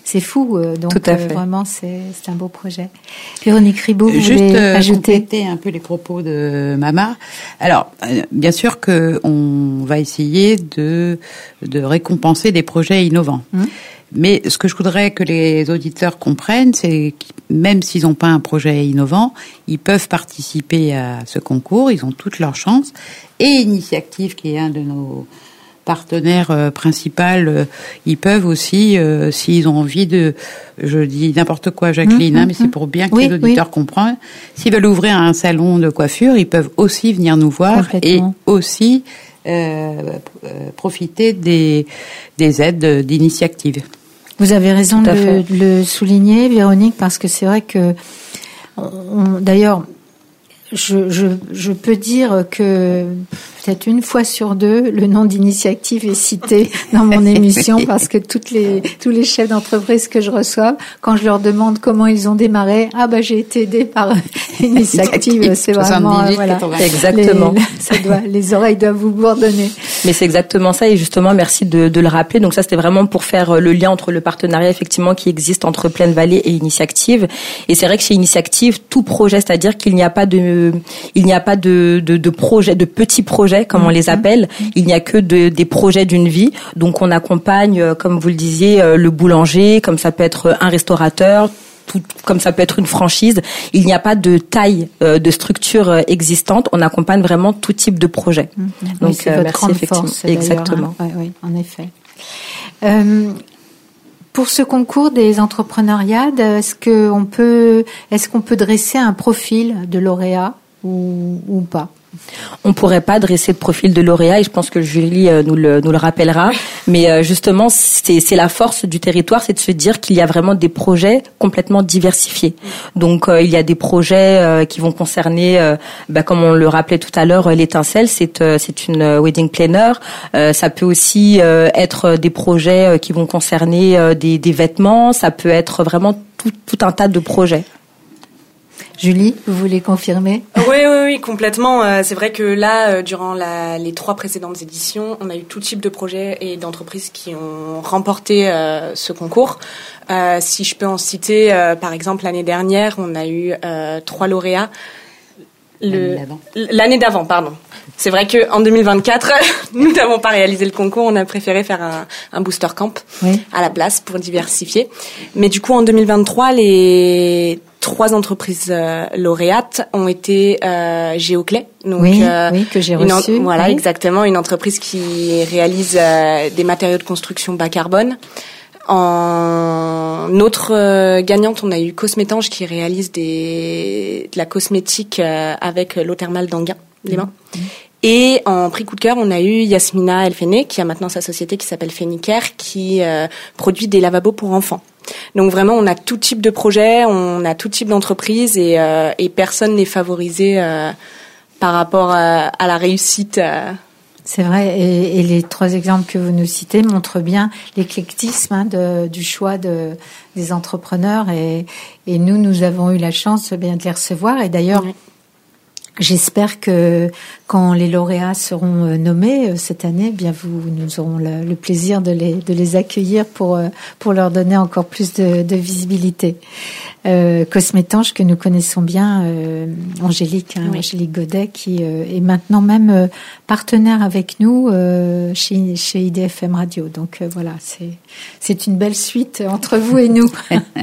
c'est fou. Donc Tout à fait. euh, vraiment, c'est, c'est un beau projet. Véronique Ribaud, vous Juste voulez euh, ajouter compléter un peu les propos de Mama. Alors, euh, bien sûr que on va essayer de de récompenser des projets innovants. Mmh. Mais ce que je voudrais que les auditeurs comprennent, c'est que même s'ils n'ont pas un projet innovant, ils peuvent participer à ce concours, ils ont toutes leurs chances. Et Initiactive, qui est un de nos partenaires euh, principaux, euh, ils peuvent aussi, euh, s'ils ont envie de, je dis n'importe quoi Jacqueline, mmh, hein, mais mmh. c'est pour bien que oui, les auditeurs oui. comprennent, s'ils veulent ouvrir un salon de coiffure, ils peuvent aussi venir nous voir et aussi euh, euh, profiter des, des aides d'Initiactive. Vous avez raison de le, de le souligner, Véronique, parce que c'est vrai que, on, d'ailleurs, je, je, je peux dire que peut-être une fois sur deux, le nom d'Initiactive est cité dans mon émission parce que toutes les, tous les chefs d'entreprise que je reçois, quand je leur demande comment ils ont démarré, ah bah j'ai été aidée par Initiactive, c'est vraiment euh, voilà, exactement. Les, ça doit, les oreilles doivent vous bourdonner. Mais c'est exactement ça et justement merci de, de le rappeler. Donc ça c'était vraiment pour faire le lien entre le partenariat effectivement qui existe entre Pleine Vallée et Initiactive. Et c'est vrai que chez Initiactive, tout projet, c'est-à-dire qu'il n'y a pas de, il n'y a pas de, de, de projet, de petits projets comme on les appelle. Il n'y a que de, des projets d'une vie. Donc on accompagne, comme vous le disiez, le boulanger, comme ça peut être un restaurateur, tout, comme ça peut être une franchise. Il n'y a pas de taille euh, de structure existante. On accompagne vraiment tout type de projet. Mmh. Donc oui, c'est euh, votre merci grande effectivement. Force, exactement. Hein. Oui, oui, en effet. Euh, pour ce concours des entrepreneuriades, est-ce que on peut, est-ce qu'on peut dresser un profil de lauréat ou, ou pas? On pourrait pas dresser de profil de lauréat et je pense que Julie nous le, nous le rappellera. Mais justement, c'est, c'est la force du territoire, c'est de se dire qu'il y a vraiment des projets complètement diversifiés. Donc, euh, il y a des projets euh, qui vont concerner, euh, bah, comme on le rappelait tout à l'heure, l'étincelle, c'est, euh, c'est une wedding planner. Euh, ça peut aussi euh, être des projets qui vont concerner euh, des, des vêtements. Ça peut être vraiment tout, tout un tas de projets. Julie, vous voulez confirmer ? Oui, oui, oui, complètement. Euh, c'est vrai que là, euh, durant la, les trois précédentes éditions, on a eu tout type de projets et d'entreprises qui ont remporté euh, ce concours. Euh, si je peux en citer, euh, par exemple, l'année dernière, on a eu euh, trois lauréats. Le, l'année d'avant. L'année d'avant, pardon. C'est vrai que en deux mille vingt-quatre, nous n'avons pas réalisé le concours, on a préféré faire un, un booster camp oui. à la place pour diversifier. Mais du coup, en deux mille vingt-trois, les trois entreprises euh, lauréates ont été euh, Géoclay. Donc, oui, euh, oui, que j'ai reçu. Une, voilà, oui. exactement, une entreprise qui réalise euh, des matériaux de construction bas carbone. En autre euh, gagnante, on a eu Cosmétange qui réalise des, de la cosmétique euh, avec l'eau thermale d'Anguin, les mains. Mmh. Et en prix coup de cœur, on a eu Yasmina Elfene, qui a maintenant sa société qui s'appelle Fenicare, qui euh, produit des lavabos pour enfants. Donc vraiment, on a tout type de projet, on a tout type d'entreprise et, euh, et personne n'est favorisé euh, par rapport à, à la réussite. Euh. C'est vrai, et, et les trois exemples que vous nous citez montrent bien l'éclectisme hein, de, du choix de, des entrepreneurs. Et, et nous, nous avons eu la chance bien de les recevoir. Et d'ailleurs, oui. J'espère que quand les lauréats seront nommés cette année, bien vous, nous aurons le, le plaisir de les, de les accueillir pour, pour leur donner encore plus de, de visibilité. Euh, Cosmétange, que nous connaissons bien, euh, Angélique, hein, oui. Angélique Godet, qui euh, est maintenant même euh, partenaire avec nous euh, chez, chez I D F M Radio. Donc euh, voilà, c'est, c'est une belle suite entre vous et nous.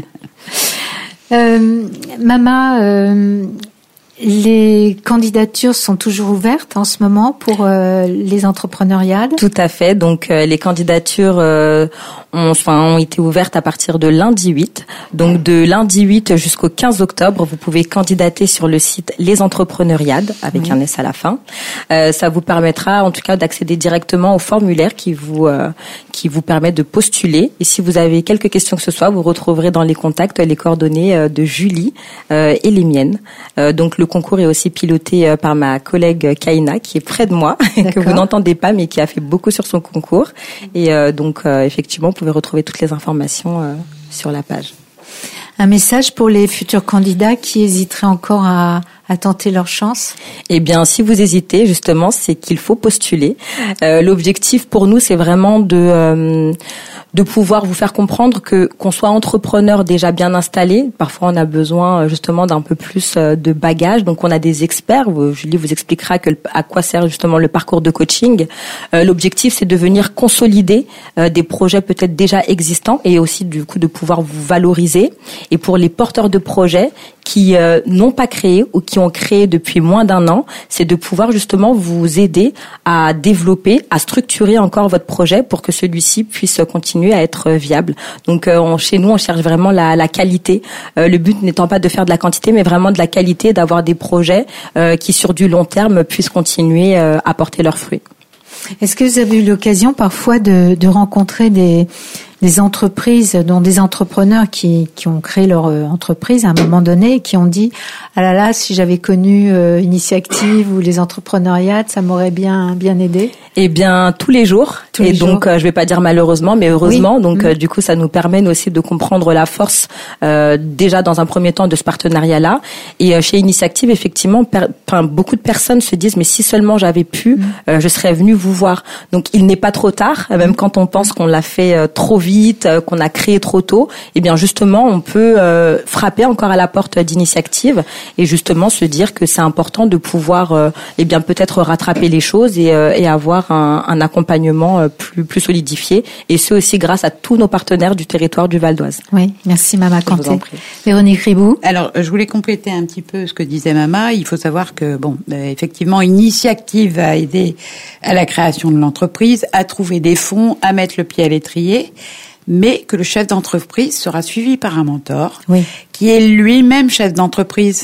euh, Mama, euh, les candidatures sont toujours ouvertes en ce moment pour euh, les entrepreneuriades. Tout à fait. Donc euh, les candidatures euh, ont, enfin, ont été ouvertes à partir de lundi huit. Donc de lundi huit jusqu'au quinze octobre, vous pouvez candidater sur le site Les Entrepreneuriades avec oui. un S à la fin. Euh, ça vous permettra en tout cas d'accéder directement au formulaire qui vous euh, qui vous permet de postuler. Et si vous avez quelques questions que ce soit, vous retrouverez dans les contacts les coordonnées de Julie euh, et les miennes. Euh, donc le concours est aussi piloté par ma collègue Kaina qui est près de moi, que vous n'entendez pas mais qui a fait beaucoup sur son concours. Et euh, donc euh, effectivement, vous pouvez retrouver toutes les informations euh, sur la page. Un message pour les futurs candidats qui hésiteraient encore à, à tenter leur chance ? Eh bien, si vous hésitez, justement, c'est qu'il faut postuler. Euh, l'objectif pour nous, c'est vraiment de... Euh, de pouvoir vous faire comprendre que qu'on soit entrepreneur déjà bien installé, parfois on a besoin justement d'un peu plus de bagages. Donc on a des experts. Julie vous expliquera que, à quoi sert justement le parcours de coaching. Euh, l'objectif c'est de venir consolider euh, des projets peut-être déjà existants et aussi du coup de pouvoir vous valoriser. Et pour les porteurs de projets qui euh, n'ont pas créé ou qui ont créé depuis moins d'un an, c'est de pouvoir justement vous aider à développer, à structurer encore votre projet pour que celui-ci puisse continuer à être viable. Donc euh, on, chez nous, on cherche vraiment la, la qualité. Euh, le but n'étant pas de faire de la quantité, mais vraiment de la qualité, d'avoir des projets euh, qui sur du long terme puissent continuer euh, à porter leurs fruits. Est-ce que vous avez eu l'occasion parfois de, de rencontrer des des entreprises, dont des entrepreneurs qui, qui ont créé leur euh, entreprise à un moment donné et qui ont dit « Ah là là, si j'avais connu euh, Initiactive ou les entrepreneuriats, ça m'aurait bien bien aidé ». Eh bien, tous les jours. Tous et les donc, jours. Euh, je vais pas dire malheureusement, mais heureusement. Oui. Donc, mmh. euh, du coup, ça nous permet aussi de comprendre la force, euh, déjà dans un premier temps, de ce partenariat-là. Et euh, chez Initiactive, effectivement, per, enfin, beaucoup de personnes se disent « Mais si seulement j'avais pu, mmh. euh, je serais venue vous voir ». Donc, il n'est pas trop tard, même quand on pense qu'on l'a fait euh, trop vite, euh, qu'on a créé trop tôt. Eh bien, justement, on peut euh, frapper encore à la porte d'Initiactive et justement se dire que c'est important de pouvoir, euh, eh bien, peut-être rattraper les choses et, euh, et avoir Un, un accompagnement plus, plus solidifié, et ce aussi grâce à tous nos partenaires du territoire du Val d'Oise. Oui, merci Mama Kanté. Véronique Ribou. Alors, je voulais compléter un petit peu ce que disait Mama. Il faut savoir que, bon, euh, effectivement, Initiactive a aidé à la création de l'entreprise, à trouver des fonds, à mettre le pied à l'étrier, mais que le chef d'entreprise sera suivi par un mentor, oui. qui est lui-même chef d'entreprise.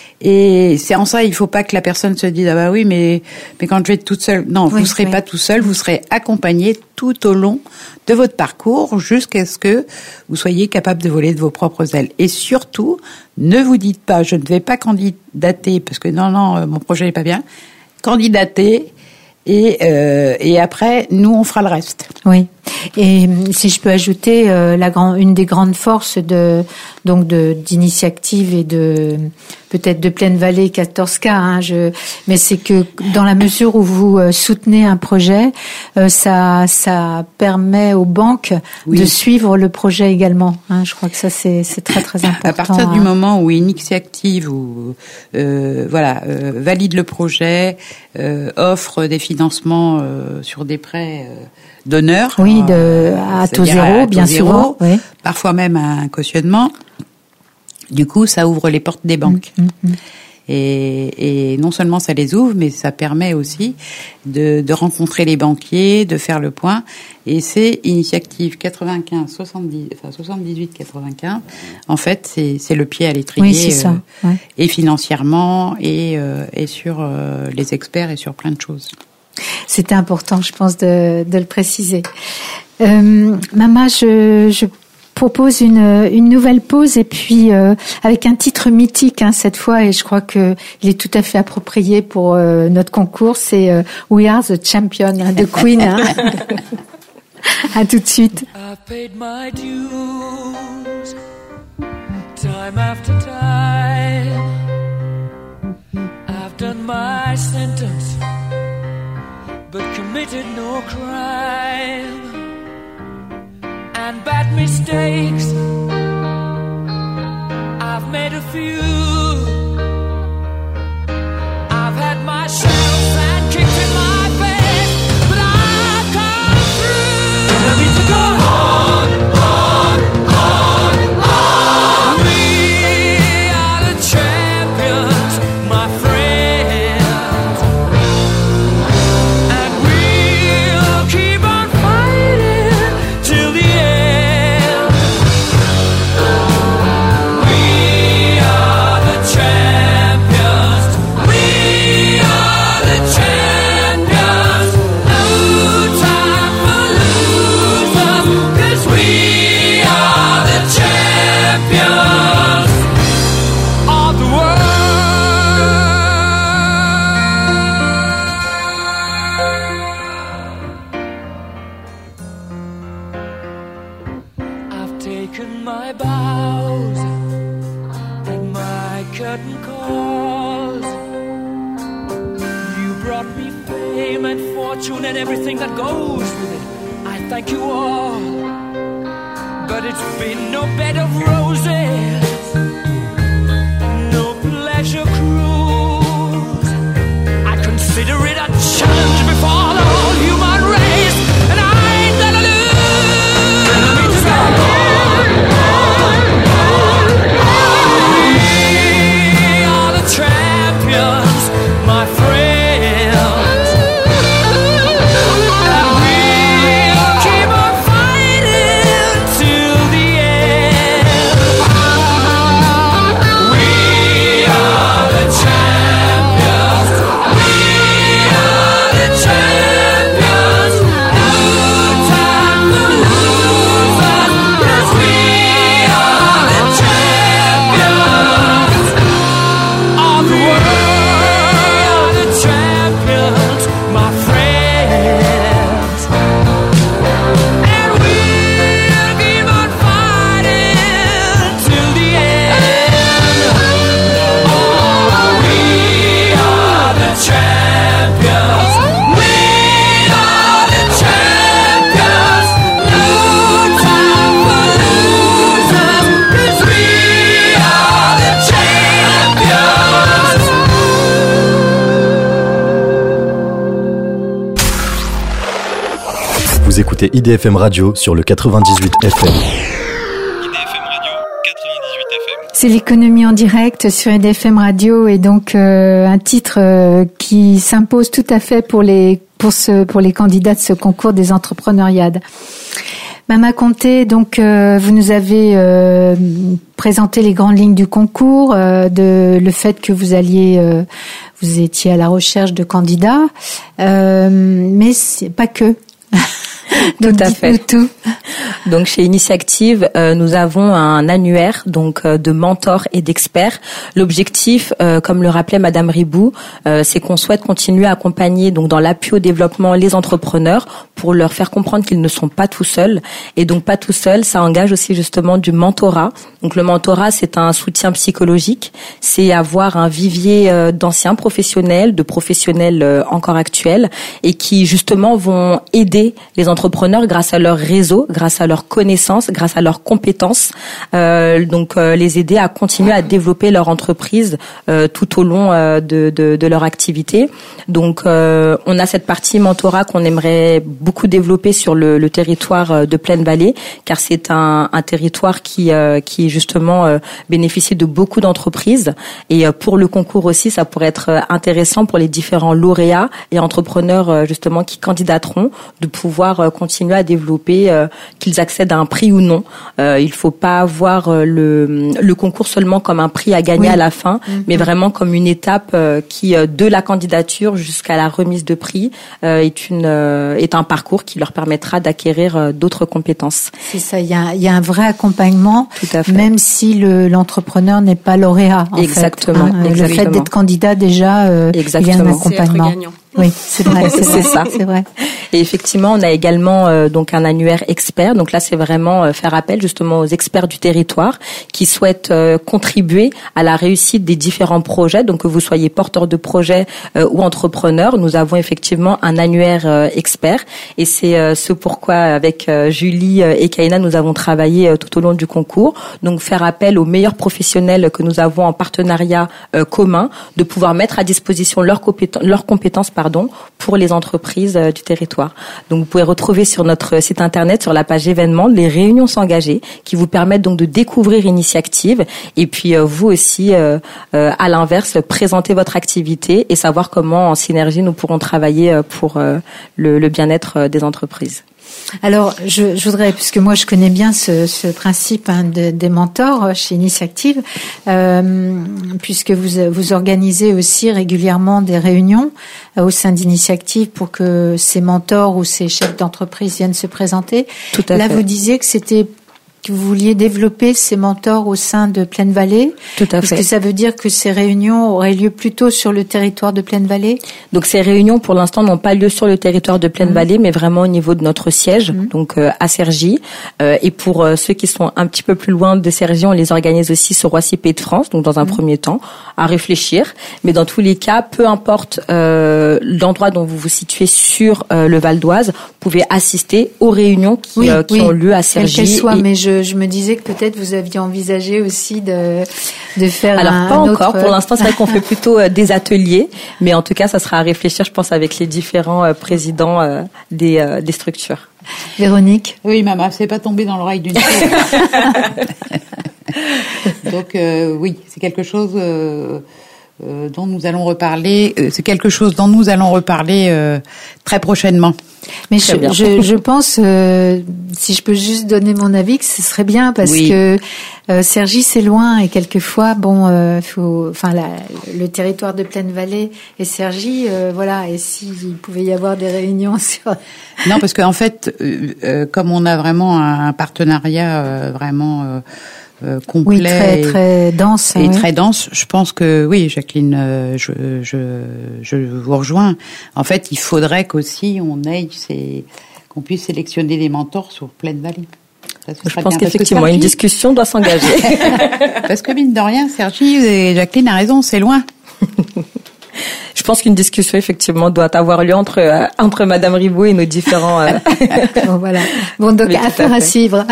Et c'est en ça, il faut pas que la personne se dise ah bah oui, mais mais quand je vais être toute seule, non, oui, vous serez oui. pas tout seul, vous serez accompagné tout au long de votre parcours jusqu'à ce que vous soyez capable de voler de vos propres ailes. Et surtout, ne vous dites pas je ne vais pas candidater parce que non non, mon projet n'est pas bien. Candidater et euh, et après nous on fera le reste. Oui. Et si je peux ajouter euh, la grande, une des grandes forces de donc de d'Initiactive et de peut-être de Plaine Vallée quatorze K, hein, je, mais c'est que dans la mesure où vous euh, soutenez un projet, euh, ça ça permet aux banques oui. de suivre le projet également. Hein, je crois que ça c'est c'est très très important. À partir hein. du moment où Initiactive ou euh, voilà euh, valide le projet, euh, offre des financements euh, sur des prêts euh, d'honneur. Oui, de, à taux zéro, bien souvent. Oui. Parfois même à un cautionnement. Du coup, ça ouvre les portes des banques. Mmh, mmh. Et, et non seulement ça les ouvre, mais ça permet aussi de, de rencontrer les banquiers, de faire le point. Et c'est Initiactive quatre-vingt-quinze, soixante-dix, enfin soixante-dix-huit, quatre-vingt-quinze. En fait, c'est, c'est le pied à l'étrier. Oui, c'est ça. Euh, ouais. Et financièrement, et, euh, et sur euh, les experts et sur plein de choses. C'était important, je pense, de, de le préciser. Euh, Mama, je, je propose une, une nouvelle pause et puis euh, avec un titre mythique hein, cette fois, et je crois que il est tout à fait approprié pour euh, notre concours. C'est euh, We Are the Champion hein, de Queen. Hein. À tout de suite. I paid my dues, time after time. I've done my sentence, but committed no crime. And bad mistakes, I've made a few. I've had my shells and kicked in my face, but I've come through. I need to go on, on, on, on. We are the champions, my friends, and we'll keep on fighting till the end. We are the champions. We are the champions. No time for losers, 'cause we are the champions of the world. I've taken my bows and my curtain calls. You brought me fame and fortune and everything that goes with it. I thank you all. but it's been no bed of roses, no pleasure cruise. I consider it a challenge before the whole human race, and I ain't gonna lose. Let me just go. We are the champions, my friends. Vous écoutez I D F M Radio sur le quatre-vingt-dix-huit F M. I D F M Radio, quatre-vingt-dix-huit F M. C'est l'économie en direct sur I D F M Radio et donc euh, un titre euh, qui s'impose tout à fait pour les pour ce pour les candidats de ce concours des entrepreneuriades. Mama Conté, donc euh, vous nous avez euh, présenté les grandes lignes du concours, euh, de le fait que vous alliez euh, vous étiez à la recherche de candidats, euh, mais c'est pas que. Tout à fait. Tout. Donc chez Initiactive, euh, nous avons un annuaire donc euh, de mentors et d'experts. L'objectif, euh, comme le rappelait Madame Ribou, euh, c'est qu'on souhaite continuer à accompagner donc dans l'appui au développement les entrepreneurs pour leur faire comprendre qu'ils ne sont pas tout seuls. Et donc pas tout seuls, ça engage aussi justement du mentorat. Donc le mentorat, c'est un soutien psychologique, c'est avoir un vivier euh, d'anciens professionnels, de professionnels euh, encore actuels et qui justement vont aider les entrepreneurs grâce à leur réseau, grâce à leurs connaissances, grâce à leurs compétences, euh, donc euh, les aider à continuer à développer leur entreprise euh, tout au long euh, de, de, de leur activité. Donc euh, on a cette partie mentorat qu'on aimerait beaucoup développer sur le, le territoire de Plaine-Vallée, car c'est un, un territoire qui, euh, qui justement euh, bénéficie de beaucoup d'entreprises. Et euh, pour le concours aussi, ça pourrait être intéressant pour les différents lauréats et entrepreneurs euh, justement qui candidateront de pouvoir euh, continuer à développer, euh, qu'ils accèdent à un prix ou non. Euh, il faut pas voir euh, le, le concours seulement comme un prix à gagner oui. à la fin, mm-hmm. mais vraiment comme une étape euh, qui, euh, de la candidature jusqu'à la remise de prix, euh, est une euh, est un parcours qui leur permettra d'acquérir euh, d'autres compétences. C'est ça. Il y a il y a un vrai accompagnement, tout à fait. Même si le, l'entrepreneur n'est pas lauréat. En exactement, fait, hein. exactement. Le fait d'être candidat déjà, euh, il y a un accompagnement. Oui, c'est vrai, c'est, c'est ça. C'est vrai. Et effectivement, on a également euh, donc un annuaire expert. Donc là, c'est vraiment euh, faire appel justement aux experts du territoire qui souhaitent euh, contribuer à la réussite des différents projets. Donc que vous soyez porteur de projet euh, ou entrepreneur, nous avons effectivement un annuaire euh, expert. Et c'est euh, ce pourquoi avec euh, Julie euh, et Kaina, nous avons travaillé euh, tout au long du concours. Donc faire appel aux meilleurs professionnels que nous avons en partenariat euh, commun, de pouvoir mettre à disposition leurs compétences, leurs compétences pardon, pour les entreprises euh, du territoire. Donc vous pouvez retrouver sur notre site internet, sur la page événements, les réunions s'engager qui vous permettent donc de découvrir Initiactive et puis euh, vous aussi, euh, euh, à l'inverse, présenter votre activité et savoir comment en synergie nous pourrons travailler euh, pour euh, le, le bien-être euh, des entreprises. Alors, je, je voudrais, puisque moi je connais bien ce, ce principe hein, de, des mentors chez Initiactive, euh, puisque vous, vous organisez aussi régulièrement des réunions euh, au sein d'Initiactive pour que ces mentors ou ces chefs d'entreprise viennent se présenter. Tout à Là, fait. vous disiez que c'était que vous vouliez développer ces mentors au sein de Plaine-Vallée. Tout à Est-ce fait. que ça veut dire que ces réunions auraient lieu plutôt sur le territoire de Plaine-Vallée? Donc ces réunions, pour l'instant, n'ont pas lieu sur le territoire de Plaine-Vallée, mmh. mais vraiment au niveau de notre siège, mmh. donc euh, à Cergy. Euh, et pour euh, ceux qui sont un petit peu plus loin de Cergy, on les organise aussi sur Roissy Pays de France, donc dans un mmh. premier temps, à réfléchir. Mais dans tous les cas, peu importe euh, l'endroit dont vous vous situez sur euh, le Val d'Oise, vous pouvez assister aux réunions qui, oui, euh, qui oui. ont lieu à Cergy. Quelle qu'elle soit, et... mais je je, je me disais que peut-être vous aviez envisagé aussi de, de faire Alors, un, pas un encore. autre... Pour l'instant, c'est vrai qu'on fait plutôt euh, des ateliers. Mais en tout cas, ça sera à réfléchir, je pense, avec les différents euh, présidents euh, des, euh, des structures. Véronique? Oui, maman, c'est pas tombé dans l'oreille d'une fille. Donc, euh, oui, c'est quelque chose... Euh, Euh, dont nous allons reparler. Euh, c'est quelque chose dont nous allons reparler euh, très prochainement. Mais je, je, je pense, euh, si je peux juste donner mon avis, que ce serait bien parce oui. que euh, Cergy c'est loin et quelquefois, bon, euh, faut, enfin, la, le territoire de Plaine-Vallée et Cergy, euh, voilà. Et s'il pouvait y avoir des réunions sur. Non, parce qu'en fait, euh, euh, comme on a vraiment un, un partenariat euh, vraiment. Euh, Euh, complet oui, très, très dense. Et oui. très dense. Je pense que oui, Jacqueline, euh, je, je, je vous rejoins. En fait, il faudrait qu'aussi on ait ces, qu'on puisse sélectionner des mentors sur Plaine-Vallée. Je pense qu'effectivement, une discussion doit s'engager. Parce que mine de rien, Sergi et Jacqueline a raison, c'est loin. Je pense qu'une discussion effectivement doit avoir lieu entre euh, entre Madame Ribaud et nos différents. Euh... bon voilà. Bon donc oui, affaire à, à suivre.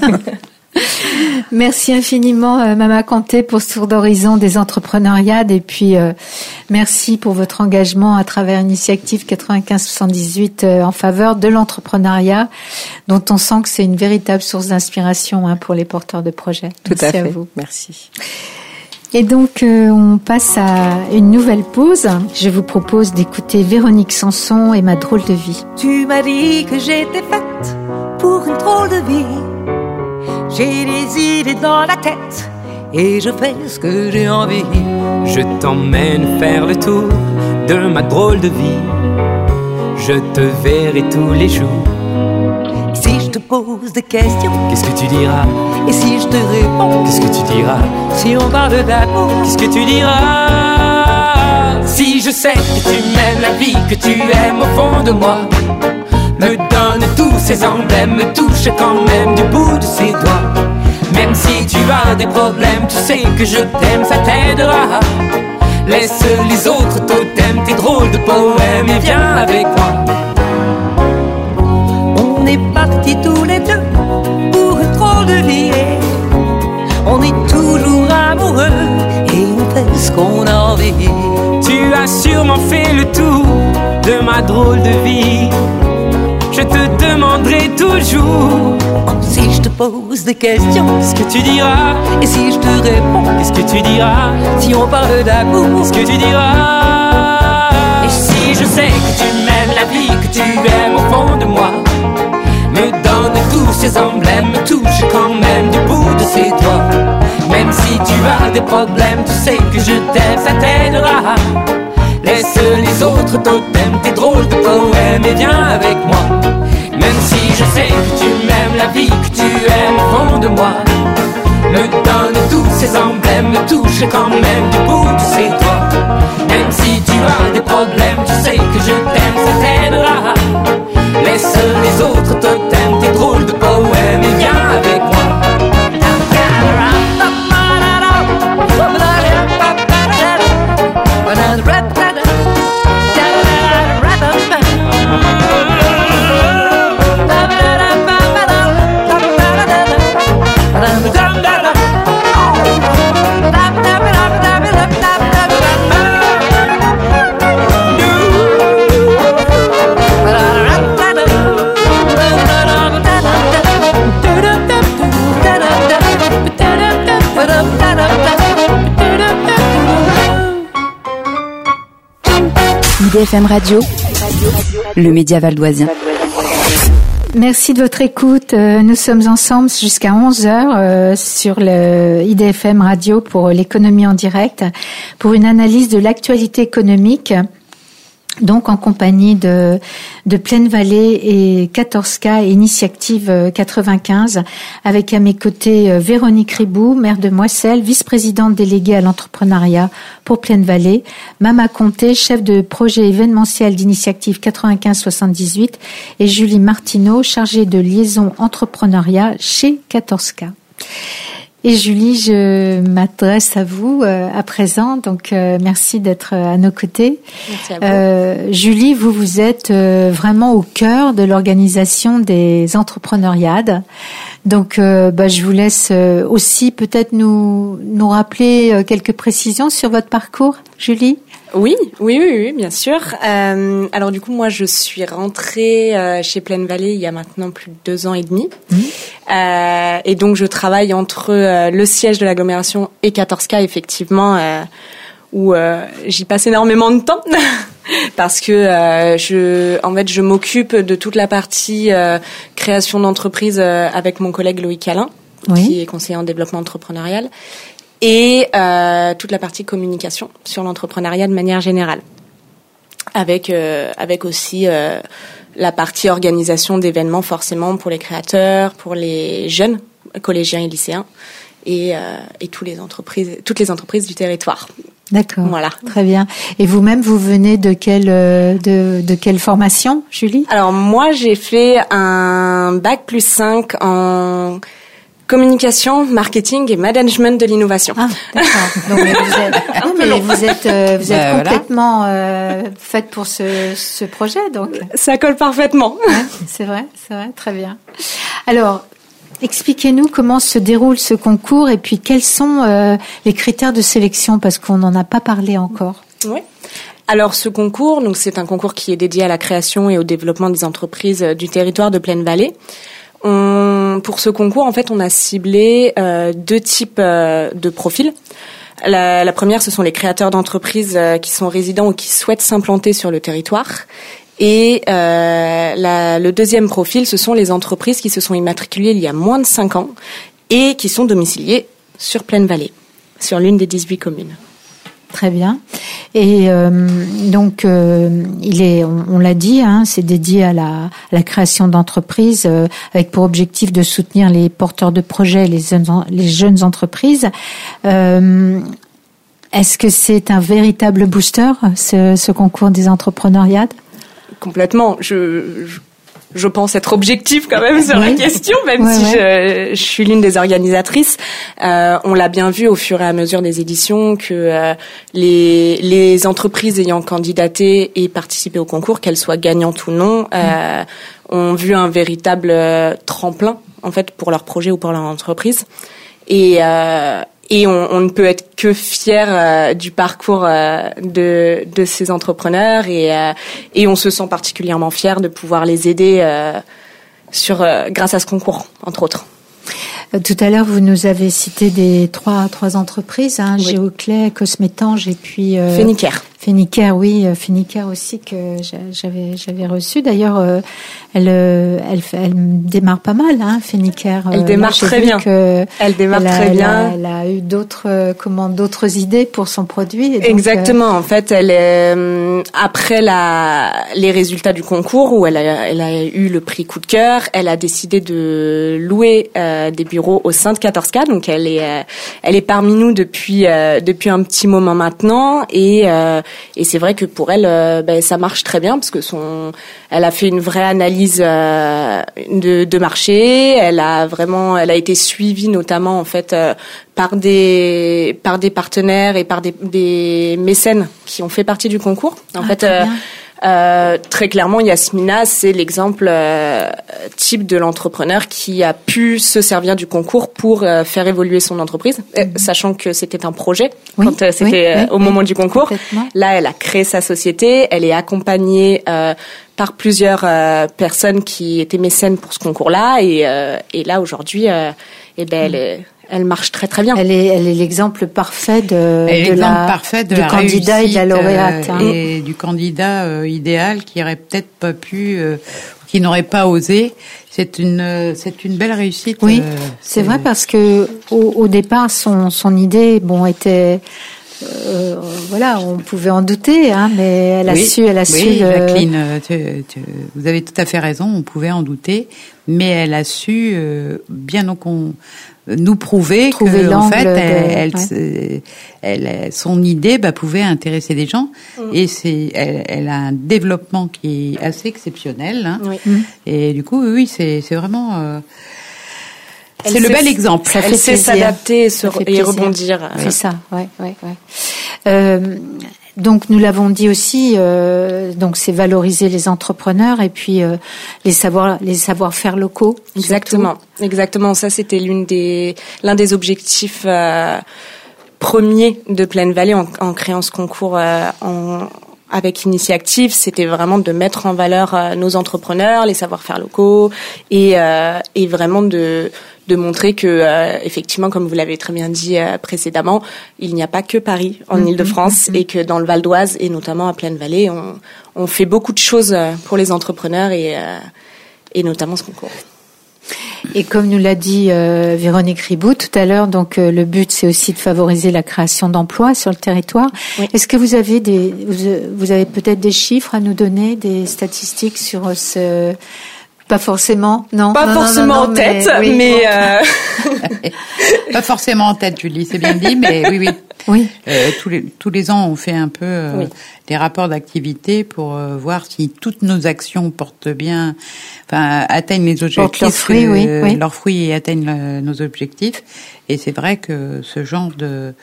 Merci infiniment, euh, Mama Kanté, pour ce tour d'horizon des entrepreneuriades et puis euh, merci pour votre engagement à travers Initiative quatre-vingt-quinze soixante-dix-huit euh, en faveur de l'entrepreneuriat, dont on sent que c'est une véritable source d'inspiration hein, pour les porteurs de projets. Tout merci à fait. À vous. Merci. Et donc, euh, on passe à une nouvelle pause. Je vous propose d'écouter Véronique Sanson et Ma drôle de vie. Tu m'as dit que j'étais faite pour une drôle de vie. J'ai des idées dans la tête et je fais ce que j'ai envie. Je t'emmène faire le tour de ma drôle de vie. Je te verrai tous les jours. Et si je te pose des questions, qu'est-ce que tu diras? Et si je te réponds, qu'est-ce que tu diras? Si on parle d'amour, qu'est-ce que tu diras? Si je sais que tu m'aimes la vie, que tu aimes au fond de moi, me donne tous ces emblèmes, me touche quand même du bout de ses doigts. Même si tu as des problèmes, tu sais que je t'aime, ça t'aidera. Laisse les autres totems, tes drôles de poèmes et viens avec moi. On est partis tous les deux pour une drôle de vie. On est toujours amoureux et on fait ce qu'on a envie. Tu as sûrement fait le tour de ma drôle de vie. Je te demanderai toujours. Si je te pose des questions, qu'est-ce que tu diras? Et si je te réponds, qu'est-ce que tu diras? Si on parle d'amour, qu'est-ce que tu diras? Et si je sais que tu m'aimes la vie, que tu aimes au fond de moi, me donne tous ces emblèmes, me touche quand même du bout de ses doigts. Même si tu as des problèmes, tu sais que je t'aime, ça t'aidera. Laisse les autres totems, tes drôles de poèmes et viens avec moi. Même si je sais que tu m'aimes la vie, que tu aimes au fond de moi, me donne tous ces emblèmes, me touche quand même du bout de ses doigts. Même si tu as des problèmes, tu sais que je t'aime, ça t'aidera. Laisse les autres totems, tes drôles de poèmes et viens avec moi. I D F M Radio, le média valdoisien. Merci de votre écoute. Nous sommes ensemble jusqu'à onze heures sur le I D F M Radio pour l'économie en direct, pour une analyse de l'actualité économique. Donc en compagnie de de Plaine-Vallée et quatorze K et Initiative quatre-vingt-quinze, avec à mes côtés Véronique Ribaud, maire de Moisselles, vice-présidente déléguée à l'entrepreneuriat pour Plaine-Vallée, Mama Kanté, chef de projet événementiel d'Initiative quatre-vingt-quinze soixante-dix-huit, et Julie Martineau, chargée de liaison entrepreneuriat chez quatorze K. Et Julie, je m'adresse à vous euh, à présent, donc euh, merci d'être à nos côtés. Merci à vous. Euh, Julie, vous, vous êtes euh, vraiment au cœur de l'organisation des entrepreneuriades. Donc, euh, bah, je vous laisse euh, aussi peut-être nous, nous rappeler euh, quelques précisions sur votre parcours, Julie. Oui, oui, oui, oui, bien sûr. Euh, alors du coup, moi, je suis rentrée euh, chez Plaine Vallée il y a maintenant plus de deux ans et demi. Mmh. Euh, et donc, je travaille entre euh, le siège de l'agglomération et quatorze K, effectivement, euh, où euh, j'y passe énormément de temps. Parce que euh, je, en fait, je m'occupe de toute la partie euh, création d'entreprise euh, avec mon collègue Loïc Alain, oui. qui est conseiller en développement entrepreneurial. Et euh, toute la partie communication sur l'entrepreneuriat de manière générale, avec euh, avec aussi euh, la partie organisation d'événements forcément pour les créateurs, pour les jeunes collégiens et lycéens, et euh, et tous les entreprises, toutes les entreprises du territoire. D'accord. Voilà. Très bien. Et vous-même, vous venez de quelle de de quelle formation, Julie ? Alors moi, j'ai fait un bac plus cinq en communication, marketing et management de l'innovation. Ah, d'accord. Donc, mais vous êtes, non, mais vous êtes, euh, vous êtes bah, complètement voilà. euh, faite pour ce, ce projet, donc. Ça colle parfaitement. Ouais, c'est vrai, c'est vrai, très bien. Alors, expliquez-nous comment se déroule ce concours et puis quels sont euh, les critères de sélection, parce qu'on n'en a pas parlé encore. Oui. Alors, ce concours, donc c'est un concours qui est dédié à la création et au développement des entreprises du territoire de Plaine Vallée. On, pour ce concours, en fait, on a ciblé euh, deux types euh, de profils. La, la première, ce sont les créateurs d'entreprises euh, qui sont résidents ou qui souhaitent s'implanter sur le territoire. Et euh, la, le deuxième profil, ce sont les entreprises qui se sont immatriculées il y a moins de cinq ans et qui sont domiciliées sur Plaine Vallée, sur l'une des dix-huit communes. Très bien. Et euh, donc, euh, il est, on, on l'a dit, hein, c'est dédié à la, à la création d'entreprises euh, avec pour objectif de soutenir les porteurs de projets, les jeunes, les jeunes entreprises. Euh, est-ce que c'est un véritable booster, ce, ce concours des entrepreneuriades ? Complètement. Je, je, je pense être objective quand même sur oui. la question, même ouais, si ouais. Je, je suis l'une des organisatrices. Euh, on l'a bien vu au fur et à mesure des éditions que euh, les, les entreprises ayant candidaté et participé au concours, qu'elles soient gagnantes ou non, euh, mmh. ont vu un véritable euh, tremplin en fait pour leur projet ou pour leur entreprise. Et euh, Et on, on ne peut être que fier euh, du parcours euh, de, de ces entrepreneurs et, euh, et on se sent particulièrement fier de pouvoir les aider euh, sur, euh, grâce à ce concours, entre autres. Tout à l'heure, vous nous avez cité des trois, trois entreprises, hein, oui. Géoclay, Cosmétange et puis... Euh, Fénicare. Fénicare, oui, Fénicare aussi que j'avais j'avais reçu. D'ailleurs, euh, elle, elle elle démarre pas mal, hein, Fénicare. Elle démarre Là, très bien. Elle démarre elle a, très elle bien. A, elle a eu d'autres comment d'autres idées pour son produit. Et donc, exactement. Euh... En fait, elle est après la les résultats du concours où elle a elle a eu le prix coup de cœur. Elle a décidé de louer euh, des bureaux au sein de quatorze K. Donc elle est euh, elle est parmi nous depuis euh, depuis un petit moment maintenant et euh, Et c'est vrai que pour elle, euh, ben, ça marche très bien parce que son, elle a fait une vraie analyse euh, de, de marché. Elle a vraiment, elle a été suivie notamment en fait euh, par des par des partenaires et par des, des mécènes qui ont fait partie du concours. En ah, fait. Euh, Euh, très clairement, Yasmina, c'est l'exemple euh, type de l'entrepreneur qui a pu se servir du concours pour euh, faire évoluer son entreprise, euh, sachant que c'était un projet oui, quand euh, c'était oui, euh, au oui, moment oui, du concours. Là, elle a créé sa société, elle est accompagnée euh, par plusieurs euh, personnes qui étaient mécènes pour ce concours-là, et, euh, et là aujourd'hui, euh, eh ben, elle est Elle marche très très bien. Elle est, elle est l'exemple parfait de, elle est de la, parfait de du la candidat et de la lauréate. Euh, hein. Et du candidat euh, idéal qui aurait peut-être pas pu, euh, qui n'aurait pas osé. C'est une, euh, c'est une belle réussite. Oui, euh, c'est, c'est vrai parce que au, au départ, son, son idée, bon, était. Euh, voilà, on pouvait en douter, hein, mais elle a oui, su, elle a oui, su. Le... Jacqueline, tu, tu, vous avez tout à fait raison. On pouvait en douter, mais elle a su euh, bien donc on nous prouver Trouver que en fait, de... elle, ouais. elle, elle, son idée bah, pouvait intéresser des gens mmh. et c'est, elle, elle a un développement qui est assez exceptionnel. Hein, oui. Et du coup, oui, c'est, c'est vraiment. Euh, C'est le bel exemple. Ça elle sait s'adapter et, se re- et rebondir. C'est ça, ouais, ouais, ouais. Euh, donc nous l'avons dit aussi, euh, donc c'est valoriser les entrepreneurs et puis euh, les savoir, les savoir-faire locaux. Exactement, surtout. Exactement. Ça, c'était l'une des, l'un des objectifs euh, premiers de Plaine Vallée en, en créant ce concours euh, en avec Initiactive, c'était vraiment de mettre en valeur euh, nos entrepreneurs, les savoir-faire locaux et euh, et vraiment de de montrer que euh, effectivement, comme vous l'avez très bien dit euh, précédemment, il n'y a pas que Paris en mmh, Île-de-France mmh. et que dans le Val d'Oise et notamment à Plaine Vallée, on on fait beaucoup de choses pour les entrepreneurs et euh, et notamment ce concours. Et comme nous l'a dit euh, Véronique Riboud tout à l'heure, donc euh, le but c'est aussi de favoriser la création d'emplois sur le territoire. Oui. Est-ce que vous avez des, vous, vous avez peut-être des chiffres à nous donner, des statistiques sur ce, pas forcément, non, pas non, forcément non, non, en tête, mais, oui, mais euh... pas forcément en tête, Julie, c'est bien dit, mais oui, oui. Oui. Euh, tous les tous les ans, on fait un peu euh, oui. des rapports d'activité pour euh, voir si toutes nos actions portent bien, enfin atteignent les objectifs, leurs fruits, euh, oui, oui. leurs fruits et atteignent le, nos objectifs. Et c'est vrai que ce genre de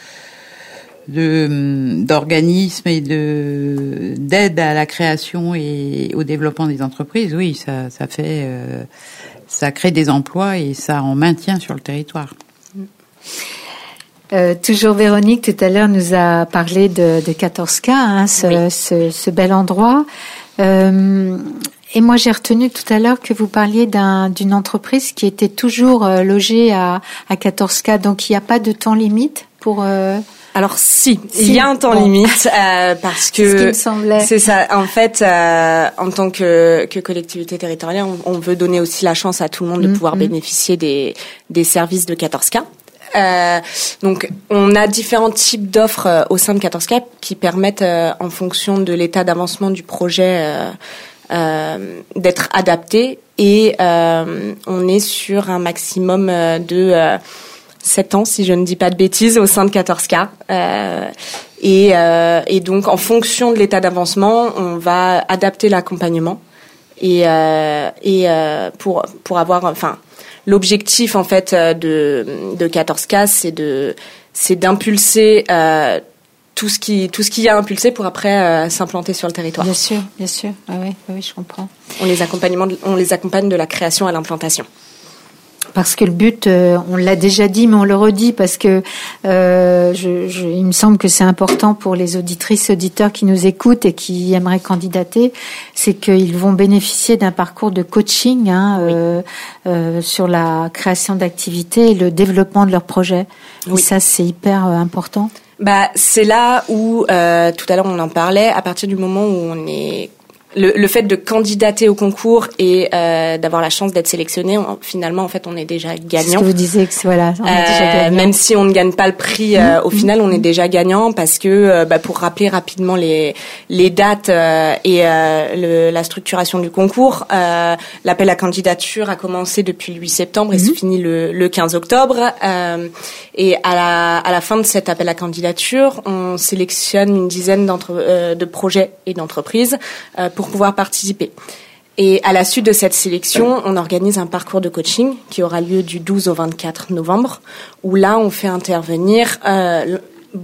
de d'organisme et de d'aide à la création et au développement des entreprises, oui, ça ça fait euh, ça crée des emplois et ça en maintient sur le territoire. Euh, toujours Véronique, tout à l'heure, nous a parlé de, de quatorze K, hein, ce, oui. ce, ce bel endroit. Euh, et moi, j'ai retenu tout à l'heure que vous parliez d'un, d'une entreprise qui était toujours euh, logée à, à quatorze K. Donc, il n'y a pas de temps limite pour... Euh... Alors si, si, il y a un temps bon. limite euh, parce que c'est ce qui me semblait. C'est ça. En fait, euh, en tant que, que collectivité territoriale, on, on veut donner aussi la chance à tout le monde de mmh, pouvoir mmh. bénéficier des, des services de quatorze K. Euh, donc, on a différents types d'offres euh, au sein de quatorze K qui permettent, euh, en fonction de l'état d'avancement du projet, euh, euh, d'être adaptés. Et euh, on est sur un maximum euh, de euh, sept ans, si je ne dis pas de bêtises, au sein de quatorze K. Euh, et, euh, et donc, en fonction de l'état d'avancement, on va adapter l'accompagnement et, euh, et euh, pour pour avoir, enfin. L'objectif en fait de de quatorze K, c'est de c'est d'impulser euh, tout ce qui tout ce qui a impulsé pour après euh, s'implanter sur le territoire. Bien sûr, bien sûr. Ah oui, oui, je comprends. On les accompagne on les accompagne de la création à l'implantation. Parce que le but, euh, on l'a déjà dit, mais on le redit parce que euh, je, je, il me semble que c'est important pour les auditrices, auditeurs qui nous écoutent et qui aimeraient candidater, c'est qu'ils vont bénéficier d'un parcours de coaching hein, oui. euh, euh, sur la création d'activités et le développement de leurs projets. Oui. Et ça, c'est hyper euh, important. Bah, c'est là où, euh, tout à l'heure on en parlait, à partir du moment où on est... Le, le fait de candidater au concours et euh, d'avoir la chance d'être sélectionné, on, finalement, en fait, on est déjà gagnant. C'est ce que vous disiez, que voilà, on est euh, déjà gagnant. Même si on ne gagne pas le prix, euh, mmh. au final, on est déjà gagnant parce que, euh, bah, pour rappeler rapidement les les dates euh, et euh, le, la structuration du concours, euh, l'appel à candidature a commencé depuis le huit septembre et mmh. se finit le, le quinze octobre. Euh, et à la à la fin de cet appel à candidature, on sélectionne une dizaine d'entre, euh, de projets et d'entreprises euh, pour pour pouvoir participer. Et à la suite de cette sélection, on organise un parcours de coaching qui aura lieu du douze au vingt-quatre novembre, où là, on fait intervenir euh,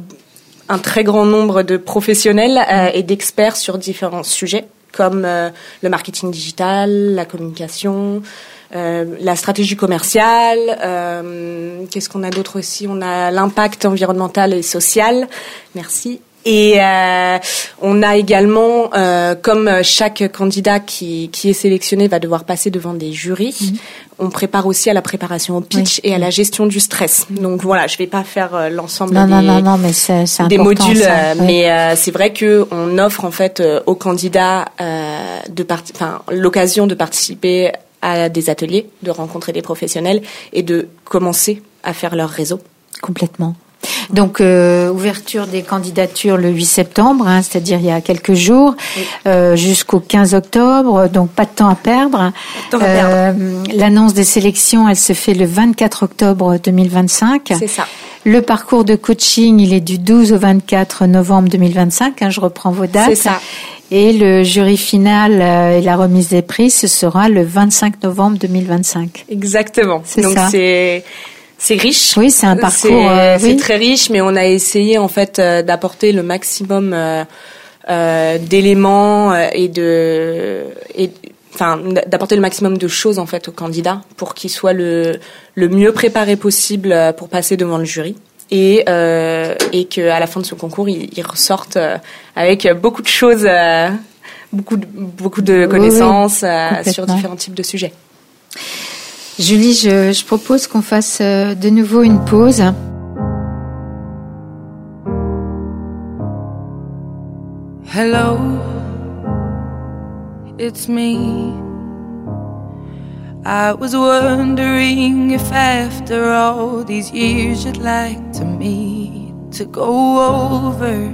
un très grand nombre de professionnels euh, et d'experts sur différents sujets, comme euh, le marketing digital, la communication, euh, la stratégie commerciale, euh, qu'est-ce qu'on a d'autre aussi ? On a l'impact environnemental et social. Merci. Et euh, on a également, euh, comme chaque candidat qui, qui est sélectionné va devoir passer devant des jurys, mmh. on prépare aussi à la préparation au pitch oui. et à la gestion du stress. Donc voilà, je vais pas faire euh, l'ensemble non, des, non, non, non, mais c'est, c'est des modules, ça, euh, oui. mais euh, c'est vrai que on offre en fait euh, aux candidats euh, de parti- enfin l'occasion de participer à des ateliers, de rencontrer des professionnels et de commencer à faire leur réseau. Complètement. Donc, euh, ouverture des candidatures le huit septembre, hein, c'est-à-dire il y a quelques jours, oui. euh, jusqu'au quinze octobre, donc pas de temps à perdre. Temps à perdre. Euh, l'annonce des sélections, elle se fait le vingt-quatre octobre deux mille vingt-cinq. C'est ça. Le parcours de coaching, il est du douze au vingt-quatre novembre deux mille vingt-cinq, hein, je reprends vos dates. C'est ça. Et le jury final euh, et la remise des prix, ce sera le vingt-cinq novembre deux mille vingt-cinq. Exactement. C'est Donc ça. c'est c'est riche. Oui, c'est un parcours. C'est, euh, c'est oui. très riche, mais on a essayé en fait euh, d'apporter le maximum euh, euh, d'éléments euh, et de et enfin d'apporter le maximum de choses en fait au candidat pour qu'il soit le le mieux préparé possible pour passer devant le jury. Et euh, et que à la fin de ce concours, ils, ils ressortent euh, avec beaucoup de choses, euh, beaucoup de, beaucoup de connaissances oui, oui, euh, sur différents types de sujets. Julie, je, je propose qu'on fasse euh, de nouveau une pause. Hello, it's me. I was wondering if after all these years you'd like to meet to go over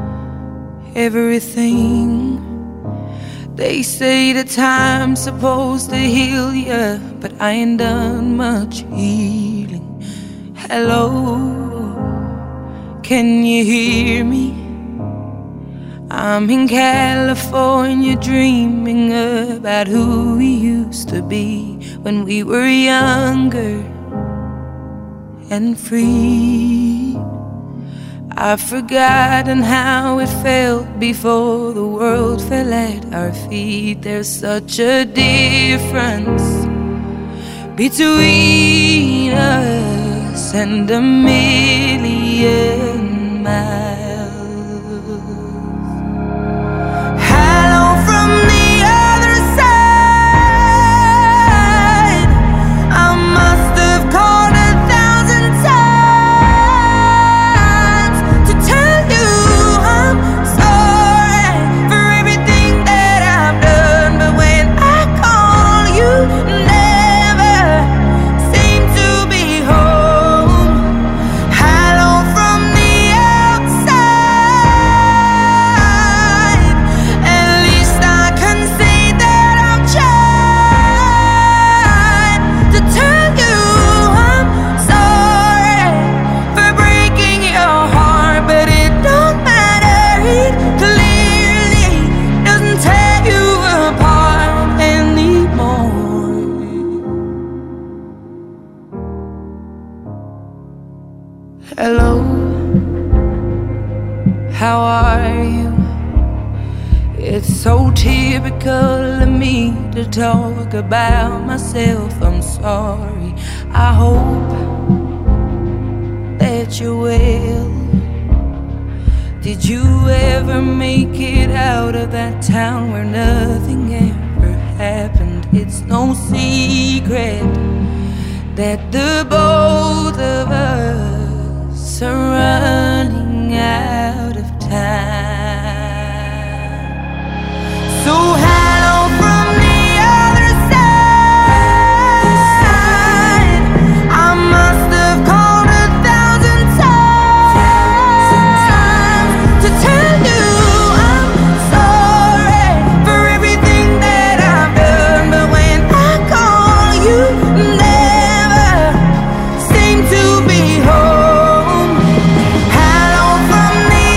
everything. They say that time's supposed to heal ya, but I ain't done much healing. Hello, can you hear me? I'm in California dreaming about who we used to be when we were younger and free. I've forgotten how it felt before the world fell at our feet. There's such a difference between us and a million miles. Hello, how are you? It's so typical of me to talk about myself. I'm sorry. I hope that you're well. Did you ever make it out of that town where nothing ever happened? It's no secret that the both of us are running out of time. So hello from the other side. I must have called a thousand times to tell you I'm sorry for everything that I've done. But when I call, you never seem to be home. Hello from the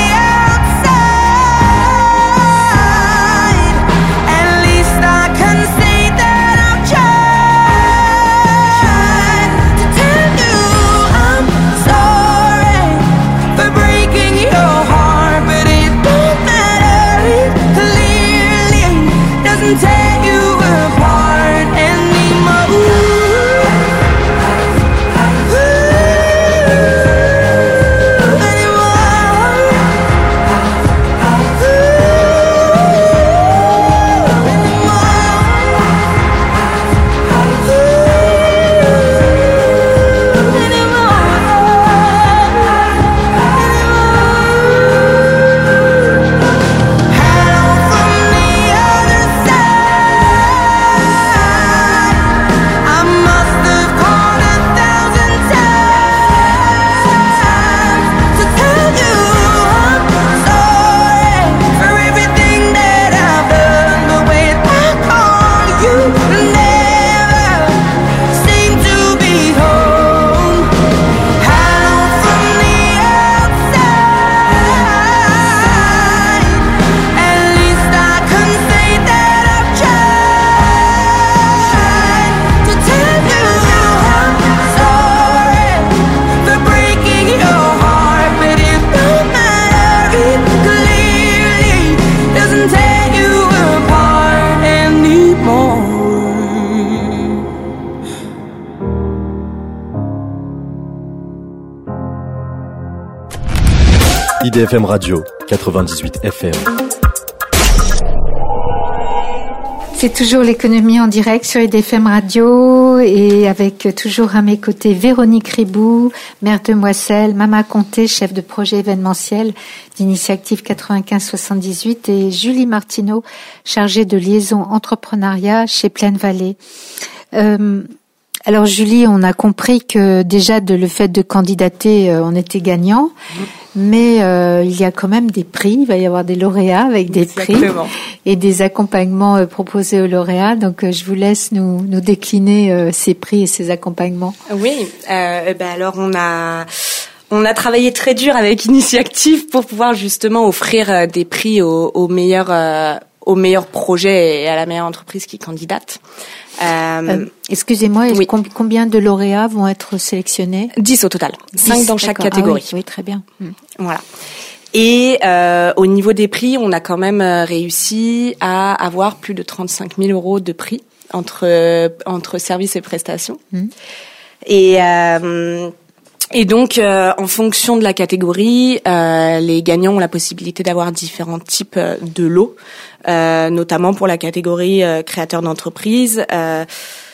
D F M Radio quatre-vingt-dix-huit F M. C'est toujours l'économie en direct sur I D F M Radio et avec toujours à mes côtés Véronique Ribou, maire de Moisselles, Mama Conté, chef de projet événementiel d'Initiative quatre-vingt-quinze soixante-dix-huit et Julie Martineau, chargée de liaison entrepreneuriat chez Pleine Vallée. Euh, alors Julie, on a compris que déjà de le fait de candidater, euh, on était gagnant. Mmh. Mais euh, il y a quand même des prix, il va y avoir des lauréats avec des Exactement. prix et des accompagnements euh, proposés aux lauréats. Donc euh, je vous laisse nous, nous décliner euh, ces prix et ces accompagnements. Oui, euh, ben alors on a on a travaillé très dur avec Initiative pour pouvoir justement offrir euh, des prix aux, aux meilleurs euh, aux meilleurs projets et à la meilleure entreprise qui candidate. Euh, euh, excusez-moi, oui. Combien de lauréats vont être sélectionnés? dix au total, cinq dans chaque catégorie. Ah oui, oui, très bien. Voilà. Et euh, au niveau des prix, on a quand même réussi à avoir plus de trente-cinq mille euros de prix entre euh, entre services et prestations. Mmh. Et euh, Et donc, euh, en fonction de la catégorie, euh, les gagnants ont la possibilité d'avoir différents types de lots, euh, notamment pour la catégorie euh, créateur d'entreprise. Euh,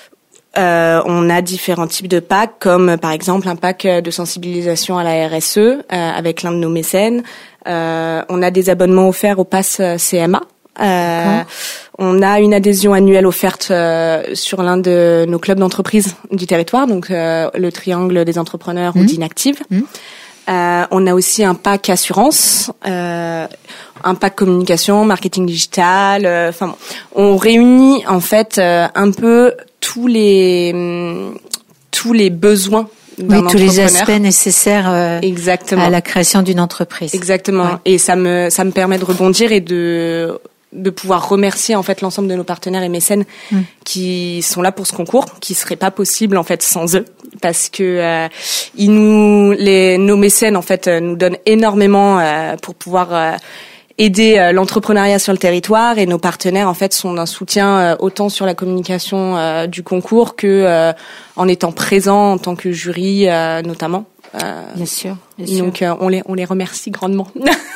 euh, on a différents types de packs, comme par exemple un pack de sensibilisation à la R S E euh, avec l'un de nos mécènes. Euh, on a des abonnements offerts au pass C M A. Euh, on a une adhésion annuelle offerte euh, sur l'un de nos clubs d'entreprise du territoire, donc euh, le Triangle des entrepreneurs mmh. ou d'Inactive. Mmh. Euh, on a aussi un pack assurance, euh, un pack communication, marketing digital. Enfin, euh, bon, on réunit en fait euh, un peu tous les hum, tous les besoins. Oui, tous les aspects nécessaires euh, Exactement. à la création d'une entreprise. Exactement. Ouais. Et ça me ça me permet de rebondir et de de pouvoir remercier en fait l'ensemble de nos partenaires et mécènes mmh. qui sont là pour ce concours, qui serait pas possible en fait sans eux, parce que euh, ils nous les nos mécènes en fait nous donnent énormément euh, pour pouvoir euh, aider euh, l'entrepreneuriat sur le territoire, et nos partenaires en fait sont d'un soutien euh, autant sur la communication euh, du concours que euh, en étant présents en tant que jury euh, notamment. Euh, bien sûr. Bien donc sûr. Euh, on les on les remercie grandement.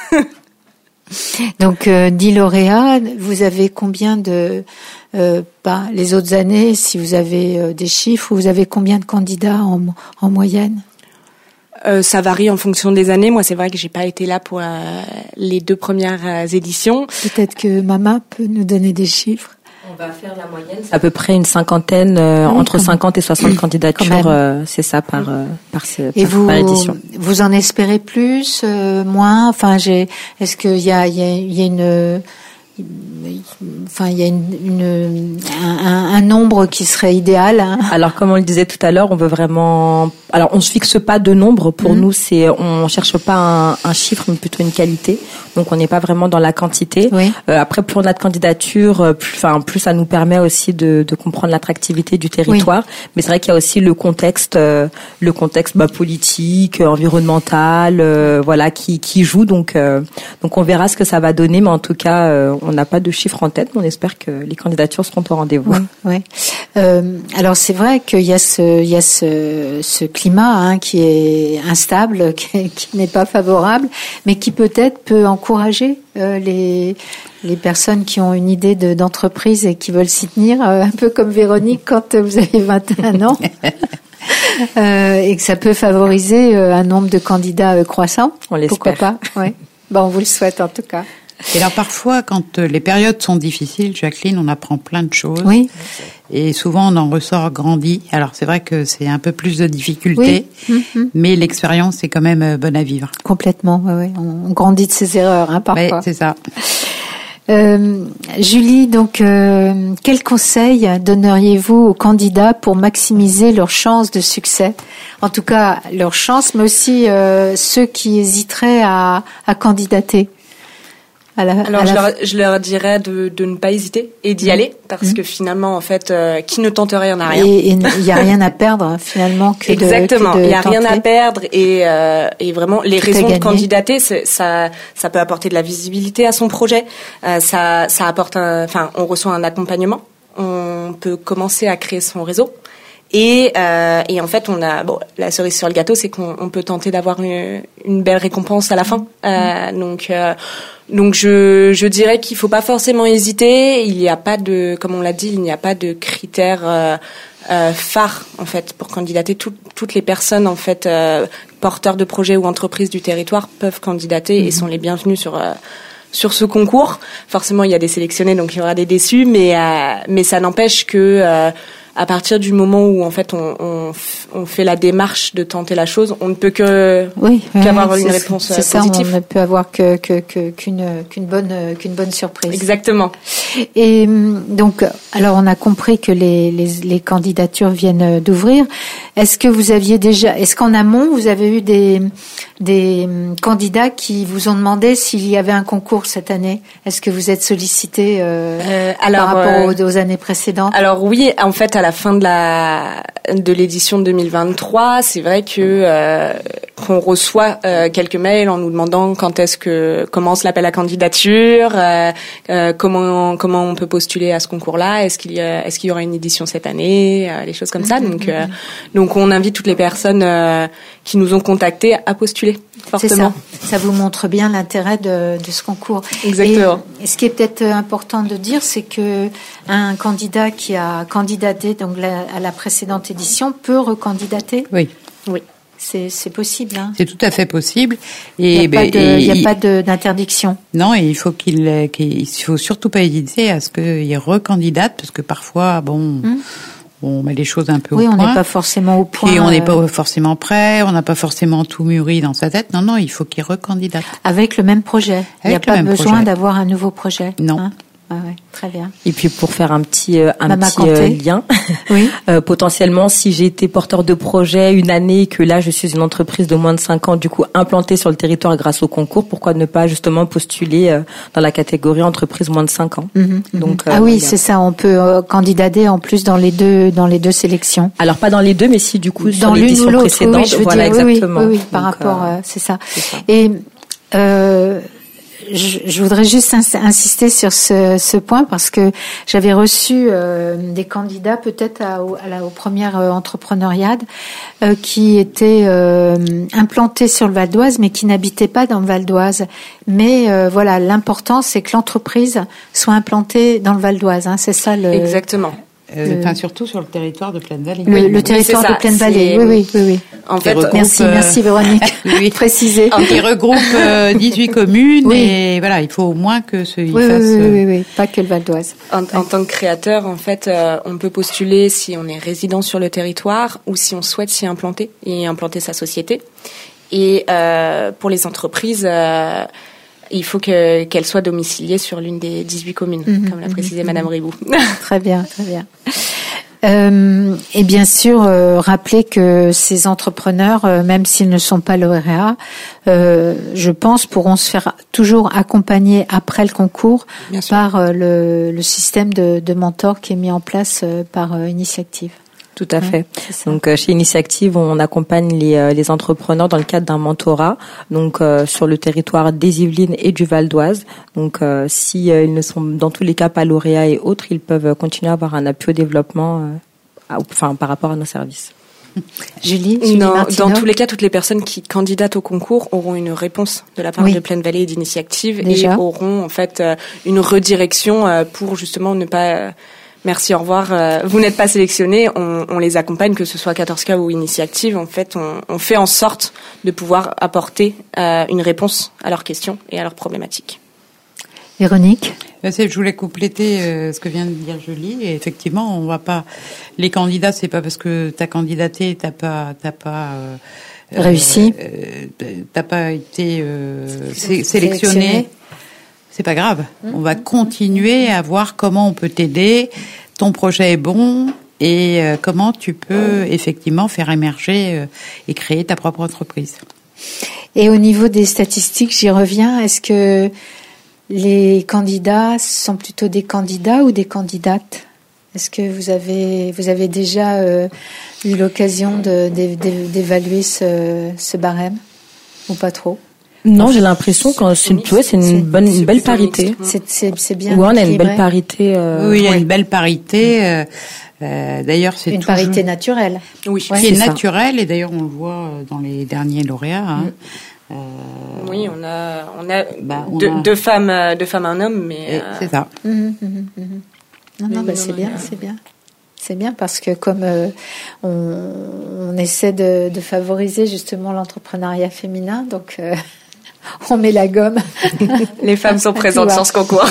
Donc euh, dix lauréats, vous avez combien de euh, bah, les autres années, si vous avez euh, des chiffres, vous avez combien de candidats en, en moyenne? Euh, ça varie en fonction des années. Moi, c'est vrai que j'ai pas été là pour euh, les deux premières euh, éditions. Peut-être que Mama peut nous donner des chiffres. On va faire la moyenne. C'est à peu près une cinquantaine, euh, oui, entre cinquante et soixante candidatures. Euh, c'est ça par euh, par, ce, et par, vous, par édition. Vous en espérez plus, euh, moins? Enfin, j'ai. Est-ce qu'il y a il y a, il y a une Enfin, il y a une, une, un, un nombre qui serait idéal. Hein. Alors, comme on le disait tout à l'heure, on veut vraiment. Alors, on se fixe pas de nombre. Pour mmh. nous, c'est on cherche pas un, un chiffre, mais plutôt une qualité. Donc, on n'est pas vraiment dans la quantité. Oui. Euh, après, pour notre candidature, plus, enfin, plus ça nous permet aussi de, de comprendre l'attractivité du territoire. Oui. Mais c'est vrai qu'il y a aussi le contexte, euh, le contexte bah, politique, environnemental, euh, voilà, qui, qui joue. Donc, euh, donc, on verra ce que ça va donner. Mais en tout cas, euh, on n'a pas de chiffre en tête, mais on espère que les candidatures seront au rendez-vous. Oui, oui. Euh, alors c'est vrai qu'il y a ce, il y a ce, ce climat hein, qui est instable, qui, qui n'est pas favorable, mais qui peut-être peut encourager euh, les les personnes qui ont une idée de, d'entreprise et qui veulent s'y tenir, euh, un peu comme Véronique quand vous avez vingt et un ans. euh, et que ça peut favoriser euh, un nombre de candidats euh, croissant. On l'espère. Pourquoi pas? Oui. Bon, on vous le souhaite en tout cas. Et alors parfois, quand les périodes sont difficiles, Jacqueline, on apprend plein de choses. Oui. Et souvent, on en ressort grandi. Alors c'est vrai que c'est un peu plus de difficultés, oui. mm-hmm. mais l'expérience est quand même bonne à vivre. Complètement, oui, oui. On grandit de ses erreurs, hein, parfois. Oui, c'est ça. Euh, Julie, donc, euh, quels conseils donneriez-vous aux candidats pour maximiser leurs chances de succès? En tout cas, leurs chances, mais aussi euh, ceux qui hésiteraient à, à candidater. À la, Alors à je, la... leur, je leur dirais de, de ne pas hésiter et d'y mmh. aller, parce mmh. que finalement en fait euh, qui ne tente rien n'a rien. Et il n'y a rien à perdre finalement que exactement. Il n'y a rien à perdre et euh, et vraiment les Tout raisons de candidater, c'est, ça ça peut apporter de la visibilité à son projet. Euh, ça ça apporte un, enfin on reçoit un accompagnement, on peut commencer à créer son réseau. Et, euh, et en fait, on a bon, la cerise sur le gâteau, c'est qu'on on peut tenter d'avoir une, une belle récompense à la fin. Euh, donc, euh, donc je, je dirais qu'il faut pas forcément hésiter. Il n'y a pas de, comme on l'a dit, il n'y a pas de critères euh, euh, phares en fait pour candidater. Tout, toutes les personnes en fait euh, porteurs de projets ou entreprises du territoire peuvent candidater mmh. et sont les bienvenus sur. Euh, sur ce concours. Forcément, il y a des sélectionnés, donc il y aura des déçus, mais euh, mais ça n'empêche que euh, à partir du moment où en fait on, on, on fait la démarche de tenter la chose, on ne peut que oui, qu'avoir oui, une c'est, réponse c'est ça, positive. On ne peut avoir que, que, que qu'une qu'une bonne qu'une bonne surprise. Exactement. Et donc, alors on a compris que les les, les candidatures viennent d'ouvrir. Est-ce que vous aviez déjà, est-ce qu'en amont vous avez eu des des candidats qui vous ont demandé s'il y avait un concours cette année? Est-ce que vous êtes sollicité euh, euh, alors, par rapport euh, aux, aux années précédentes? Alors oui, en fait, à la fin de la de l'édition deux mille vingt-trois, c'est vrai que euh, qu'on reçoit euh, quelques mails en nous demandant quand est-ce que commence l'appel à candidature, euh, euh, comment comment on peut postuler à ce concours-là, est-ce qu'il y a, est-ce qu'il y aura une édition cette année, euh, les choses comme ça. Donc euh, donc on invite toutes les personnes euh, qui nous ont contactés à postuler. Fortement. C'est ça. Ça vous montre bien l'intérêt de, de ce concours. Exactement. Et, et ce qui est peut-être important de dire, c'est que un candidat qui a candidaté donc la, à la précédente édition peut recandidater. Oui. Oui. C'est, c'est possible. Hein. C'est tout à fait possible. Et il n'y a, ben, pas, de, il y a il, pas de, d'interdiction. Non, et il faut qu'il, qu'il faut surtout pas hésiter à ce qu'il recandidate, parce que parfois, bon. Hum. On met les choses un peu oui, au point. Oui, on n'est pas forcément au point. Et on n'est pas forcément prêt, on n'a pas forcément tout mûri dans sa tête. Non, non, il faut qu'il recandidate. Avec le même projet. Avec il n'y a pas besoin projet. D'avoir un nouveau projet. Non. Hein ah ouais, très bien. Et puis pour faire un petit euh, un Mama petit euh, lien, oui. euh, potentiellement si j'ai été porteur de projet une année et que là je suis une entreprise de moins de cinq ans du coup implantée sur le territoire grâce au concours, pourquoi ne pas justement postuler euh, dans la catégorie entreprise moins de cinq ans. Mm-hmm, Donc euh, ah oui, c'est ça, on peut euh, candidater en plus dans les deux dans les deux sélections. Alors pas dans les deux mais si du coup dans sur l'édition l'une ou l'autre, précédente, oui, je veux voilà dire, exactement. Oui, oui, oui par Donc, rapport euh, euh, c'est ça. C'est ça. Et euh Je, je voudrais juste insister sur ce, ce point parce que j'avais reçu euh, des candidats peut-être à, à la, aux premières euh, entrepreneuriades euh, qui étaient euh, implantés sur le Val d'Oise mais qui n'habitaient pas dans le Val d'Oise. Mais euh, voilà, l'important c'est que l'entreprise soit implantée dans le Val d'Oise. Hein, c'est ça le. Exactement. Euh, enfin, surtout sur le territoire de Plaine-Vallée. Le, le territoire oui, de Plaine-Vallée, oui, oui, oui, oui. En fait, regroupe, merci, euh... merci Véronique. Oui, préciser. Il regroupe euh, dix-huit communes oui. et voilà, il faut au moins que ce. Il oui, fasse, oui, oui, euh... oui, oui, pas que le Val d'Oise. En, en tant que créateur, en fait, euh, on peut postuler si on est résident sur le territoire ou si on souhaite s'y implanter et implanter sa société. Et euh, pour les entreprises. Euh, Il faut que, qu'elle soit domiciliée sur l'une des dix-huit communes, mmh, comme l'a précisé mmh, Madame Ribou. Très bien, très bien. Euh, et bien sûr, euh, rappeler que ces entrepreneurs, euh, même s'ils ne sont pas lauréats, euh, je pense, pourront se faire toujours accompagner après le concours par euh, le, le système de, de mentor qui est mis en place euh, par euh, Initiactive. Tout à fait. Ouais, donc euh, chez Initiactive, on accompagne les, euh, les entrepreneurs dans le cadre d'un mentorat, donc euh, sur le territoire des Yvelines et du Val d'Oise. Donc euh, si euh, ils ne sont dans tous les cas pas lauréats et autres, ils peuvent continuer à avoir un appui au développement, euh, à, enfin par rapport à nos services. Julie, Julie non, Martineau. Dans tous les cas, toutes les personnes qui candidatent au concours auront une réponse de la part oui. de Plaine-Vallée et d'Initiactive Déjà. Et auront en fait euh, une redirection euh, pour justement ne pas euh, merci, au revoir. Euh, vous n'êtes pas sélectionné, on, on les accompagne, que ce soit quatorze K ou Initiactive. En fait, on, on fait en sorte de pouvoir apporter euh, une réponse à leurs questions et à leurs problématiques. Véronique, je voulais compléter euh, ce que vient de dire Julie. Et effectivement, on va pas. Les candidats, c'est pas parce que t'as candidaté, t'as pas, t'as pas euh, réussi, euh, t'as pas été euh, sé- sélectionné. C'est pas grave. Mmh. On va continuer à voir comment on peut t'aider. Ton projet est bon et euh, comment tu peux effectivement faire émerger euh, et créer ta propre entreprise. Et au niveau des statistiques, j'y reviens. Est-ce que les candidats sont plutôt des candidats ou des candidates ? Est-ce que vous avez vous avez déjà euh, eu l'occasion de, de, de, d'évaluer ce, ce barème ou pas trop ? Non, j'ai l'impression que c'est une, ouais, c'est une c'est, bonne, une belle parité. C'est, c'est, c'est bien. Ouais, on a une belle parité. Euh, oui, il y a une belle parité. Euh, Euh, d'ailleurs, c'est une toujours... parité naturelle. Oui, ouais, qui est, est naturelle, et d'ailleurs, on le voit dans les derniers lauréats. Hein. Mm. Euh, oui, on a, on a, bah, on deux, a... deux femmes, deux femmes, un homme, mais euh... c'est ça. Mmh, mmh, mmh. Non, non, bah, c'est bien, c'est bien. C'est bien parce que comme euh, on, on essaie de, de favoriser justement l'entrepreneuriat féminin, donc euh, on met la gomme. Les femmes sont présentes sur ce concours.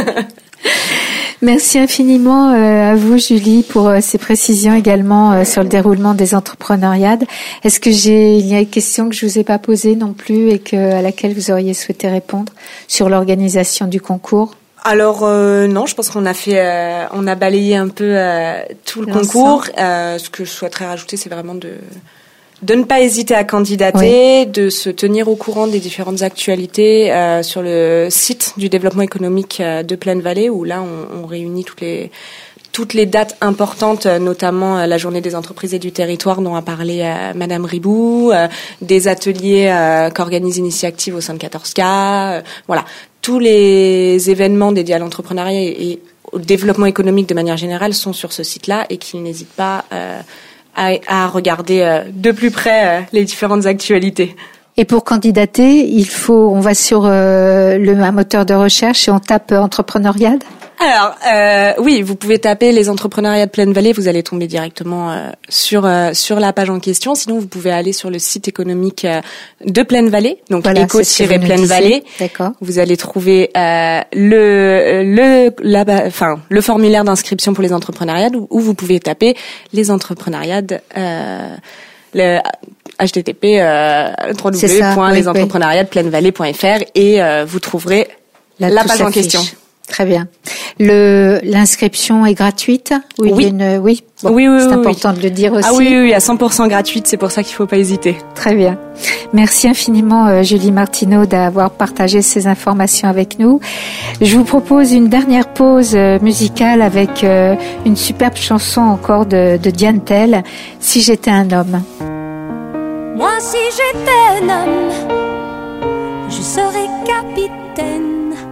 Merci infiniment euh, à vous, Julie, pour euh, ces précisions également euh, sur le déroulement des entrepreneuriades. Est-ce que j'ai, il y a une question que je vous ai pas posée non plus et que à laquelle vous auriez souhaité répondre sur l'organisation du concours? Alors euh, non, je pense qu'on a fait, euh, on a balayé un peu euh, tout le L'ensemble. concours. Euh, ce que je souhaiterais rajouter, c'est vraiment de de ne pas hésiter à candidater, oui. de se tenir au courant des différentes actualités euh, sur le site du développement économique de Plaine-Vallée, où là on, on réunit toutes les toutes les dates importantes, notamment la journée des entreprises et du territoire dont a parlé euh, Madame Ribou, euh, des ateliers euh, qu'organise Initiactive au sein de quatorze K, euh, voilà. Tous les événements dédiés à l'entrepreneuriat et au développement économique de manière générale sont sur ce site-là et qu'ils n'hésitent pas euh, à, à regarder euh, de plus près euh, les différentes actualités. Et pour candidater, il faut, on va sur euh, le un moteur de recherche et on tape euh, entrepreneuriade. Alors euh, oui, vous pouvez taper les entrepreneuriats de Plaine-Vallée, vous allez tomber directement euh, sur euh, sur la page en question. Sinon, vous pouvez aller sur le site économique euh, de Plaine-Vallée, donc voilà, éco-plaine-vallée. D'accord. Vous allez trouver euh, le le la, enfin le formulaire d'inscription pour les entrepreneuriades où, où vous pouvez taper les entrepreneuriades. Euh, le H T T P euh, w w w point les entrepreneuriades plaine vallée point f r et euh, vous trouverez Là, la page en question. Très bien. Le l'inscription est gratuite? Oui. Oui. Une, oui. Bon, oui, oui, c'est oui, important oui. de le dire aussi. Ah oui, oui, oui, à cent pour cent gratuite, c'est pour ça qu'il faut pas hésiter. Très bien. Merci infiniment, euh, Julie Martineau, d'avoir partagé ces informations avec nous. Je vous propose une dernière pause euh, musicale avec euh, une superbe chanson encore de, de Diane Tell, Si j'étais un homme. Moi, si j'étais un homme, je serais capitaine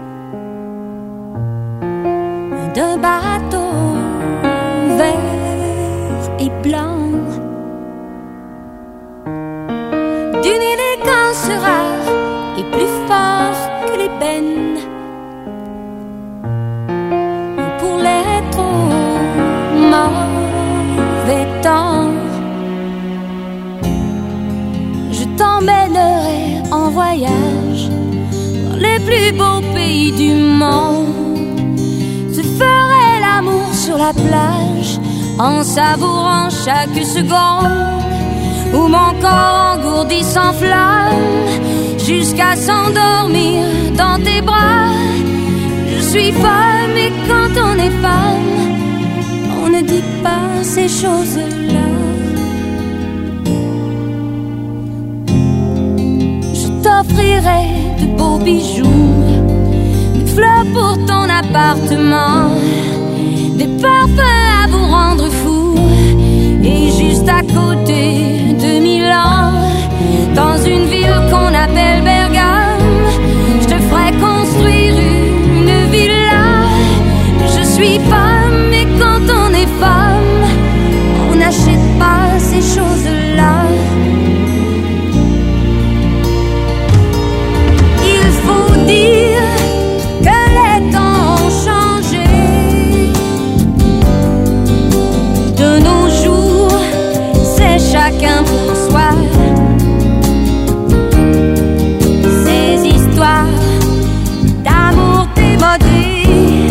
d'un bateau vert et blanc, d'une élégance rare et plus fort que l'ébène. Pour les trop mauvais temps, je t'emmènerai en voyage dans les plus beaux pays du monde. Je ferai l'amour sur la plage en savourant chaque seconde où mon corps engourdi s'enflamme jusqu'à s'endormir dans tes bras. Je suis femme et quand on est femme, on ne dit pas ces choses-là. Je t'offrirai de beaux bijoux, fleurs pour ton appartement, des parfums à vous rendre fou. Et juste à côté de Milan, dans une ville qu'on appelle Bergame, je te ferai construire une villa. Je suis femme et quand on est femme, on n'achète pas ces choses-là. Il faut dire que les temps ont changé. De nos jours, c'est chacun pour soi. Ces histoires d'amour démodées,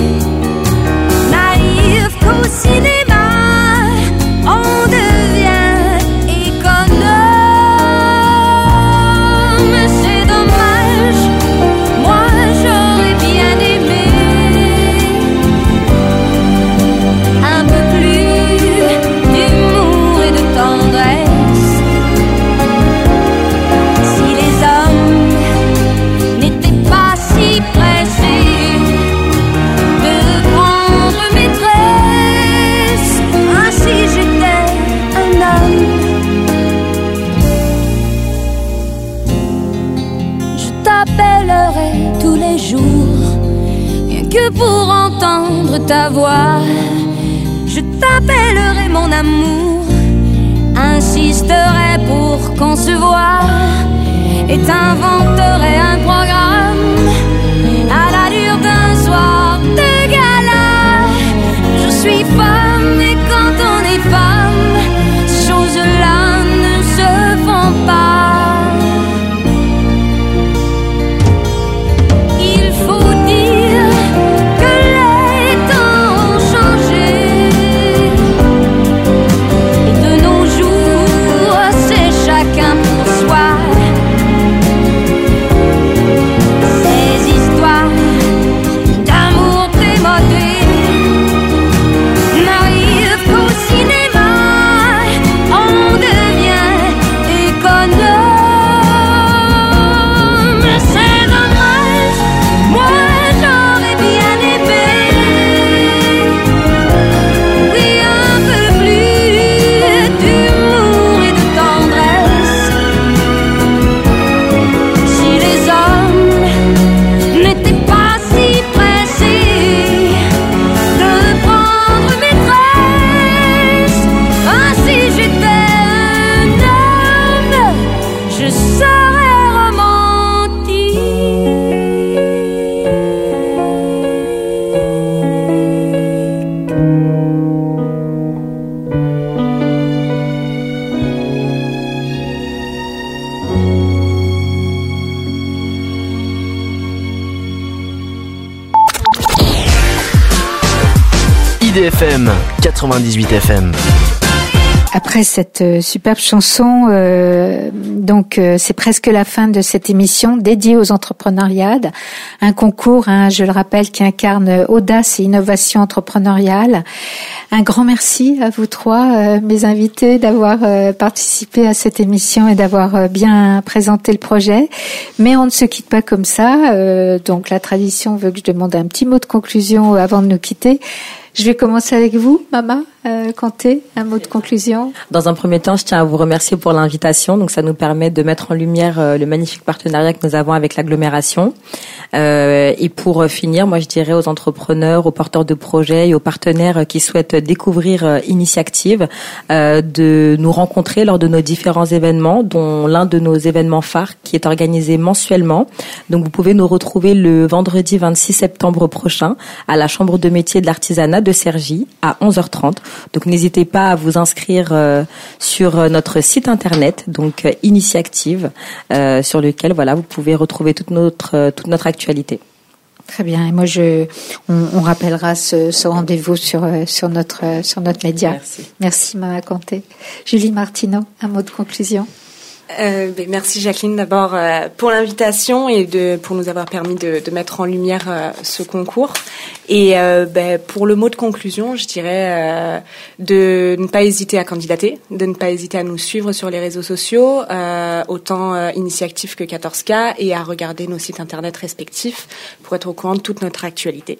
naïves qu'au cinéma, on devient économe. C'est dommage, moi j'aurais bien aimé un peu plus d'humour et de tendresse. Si les hommes n'étaient pas si pressés de prendre maîtresse, ainsi j'étais un homme. Je t'appellerai tous les jours, rien que pour entendre ta voix. je t'appellerai mon amour, insisterai pour qu'on se voie et t'inventerai un programme à l'allure d'un soir de gala. Je suis femme et quand on est femme, ces choses-là ne se font pas. Il faut dire que les temps ont changé et de nos jours c'est chacun pour soi. Ces histoires d'amour démodé n'arrivent qu'au cinéma. On devient économe. C'est dommage, moi j'aurais bien aimé, oui, un peu plus d'humour et de tendresse. Si les hommes n'étaient pas si pressés de prendre maîtresse, ah, si j'étais un homme, je serais romantique. I D F M quatre-vingt-dix-huit F M. Après cette euh, superbe chanson, euh, donc euh, c'est presque la fin de cette émission dédiée aux entrepreneuriades, un concours, hein, je le rappelle, qui incarne audace et innovation entrepreneuriale. Un grand merci à vous trois, euh, mes invités, d'avoir euh, participé à cette émission et d'avoir euh, bien présenté le projet. Mais on ne se quitte pas comme ça, euh, donc la tradition veut que je demande un petit mot de conclusion avant de nous quitter. Je vais commencer avec vous, Mama, euh, Kanté, un mot de conclusion. Dans un premier temps, je tiens à vous remercier pour l'invitation. Donc, ça nous permet de mettre en lumière euh, le magnifique partenariat que nous avons avec l'agglomération. Euh, et pour finir, moi, je dirais aux entrepreneurs, aux porteurs de projets et aux partenaires qui souhaitent découvrir euh, Initiactive, euh, de nous rencontrer lors de nos différents événements, dont l'un de nos événements phares qui est organisé mensuellement. Donc, vous pouvez nous retrouver le vendredi vingt-six septembre prochain à la Chambre de métier de l'artisanat de Cergy à onze heures trente. Donc n'hésitez pas à vous inscrire euh, sur notre site internet, donc euh, Initiactive, euh, sur lequel voilà vous pouvez retrouver toute notre euh, toute notre actualité. Très bien. Et moi je on, on rappellera ce, ce rendez-vous sur euh, sur notre euh, sur notre média. Merci. Merci Mama Kanté. Julie Martineau, un mot de conclusion. Euh, ben, merci Jacqueline d'abord euh, pour l'invitation et de pour nous avoir permis de, de mettre en lumière euh, ce concours. Et euh, ben, pour le mot de conclusion, je dirais euh, de ne pas hésiter à candidater, de ne pas hésiter à nous suivre sur les réseaux sociaux, euh, autant euh, Initiactive que quatorze K, et à regarder nos sites internet respectifs pour être au courant de toute notre actualité.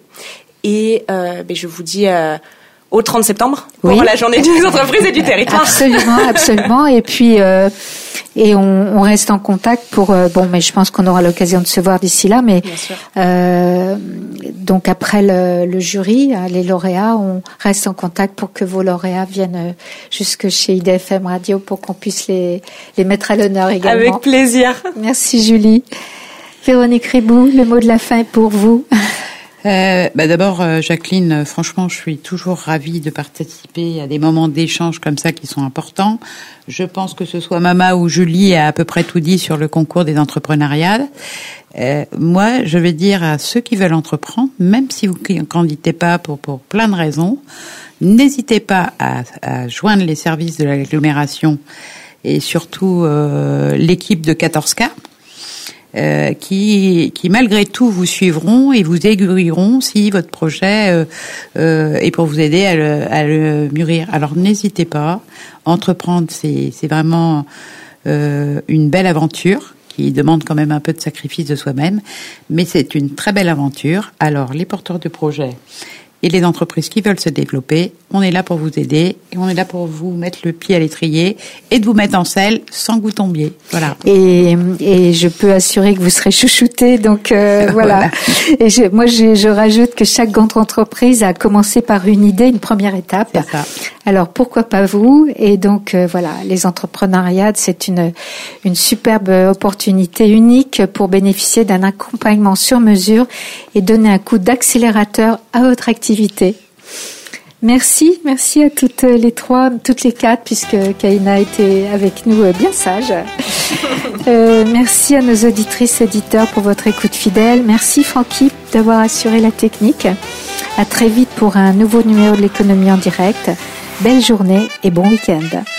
Et euh, ben, je vous dis euh, au trente septembre pour oui. la journée des entreprises et du territoire. Absolument, absolument. Et puis euh, et on, on reste en contact pour euh, bon, mais je pense qu'on aura l'occasion de se voir d'ici là. Mais euh, donc après le, le jury, les lauréats, on reste en contact pour que vos lauréats viennent jusque chez I D F M Radio pour qu'on puisse les les mettre à l'honneur également. Avec plaisir. Merci Julie. Véronique Ribou, le mot de la fin est pour vous. Euh, bah d'abord, euh, Jacqueline, franchement, je suis toujours ravie de participer à des moments d'échange comme ça qui sont importants. Je pense que ce soit Mama ou Julie a à peu près tout dit sur le concours des entrepreneuriades. Euh, moi, je vais dire à ceux qui veulent entreprendre, même si vous ne candidatez pas pour, pour plein de raisons, n'hésitez pas à, à joindre les services de l'agglomération et surtout euh, l'équipe de quatorze K. Euh, qui, qui malgré tout vous suivront et vous aiguilleront si votre projet euh, euh, est pour vous aider à le, à le mûrir. Alors n'hésitez pas, entreprendre c'est, c'est vraiment euh, une belle aventure qui demande quand même un peu de sacrifice de soi-même, mais c'est une très belle aventure. Alors les porteurs de projets Et les entreprises qui veulent se développer, on est là pour vous aider et on est là pour vous mettre le pied à l'étrier et de vous mettre en selle sans que vous tombiez. Voilà. Et, et je peux assurer que vous serez chouchouté. Donc euh, voilà. voilà. Et je, moi, je, je rajoute que chaque grande entreprise a commencé par une idée, une première étape. C'est ça. Alors pourquoi pas vous? Et donc euh, voilà, les entrepreneuriats, c'est une une superbe opportunité unique pour bénéficier d'un accompagnement sur mesure et donner un coup d'accélérateur à votre activité. Merci, merci à toutes les trois, toutes les quatre, puisque Kaina a été avec nous bien sage. Euh, merci à nos auditrices et auditeurs pour votre écoute fidèle. Merci Francky d'avoir assuré la technique. À très vite pour un nouveau numéro de l'économie en direct. Belle journée et bon week-end.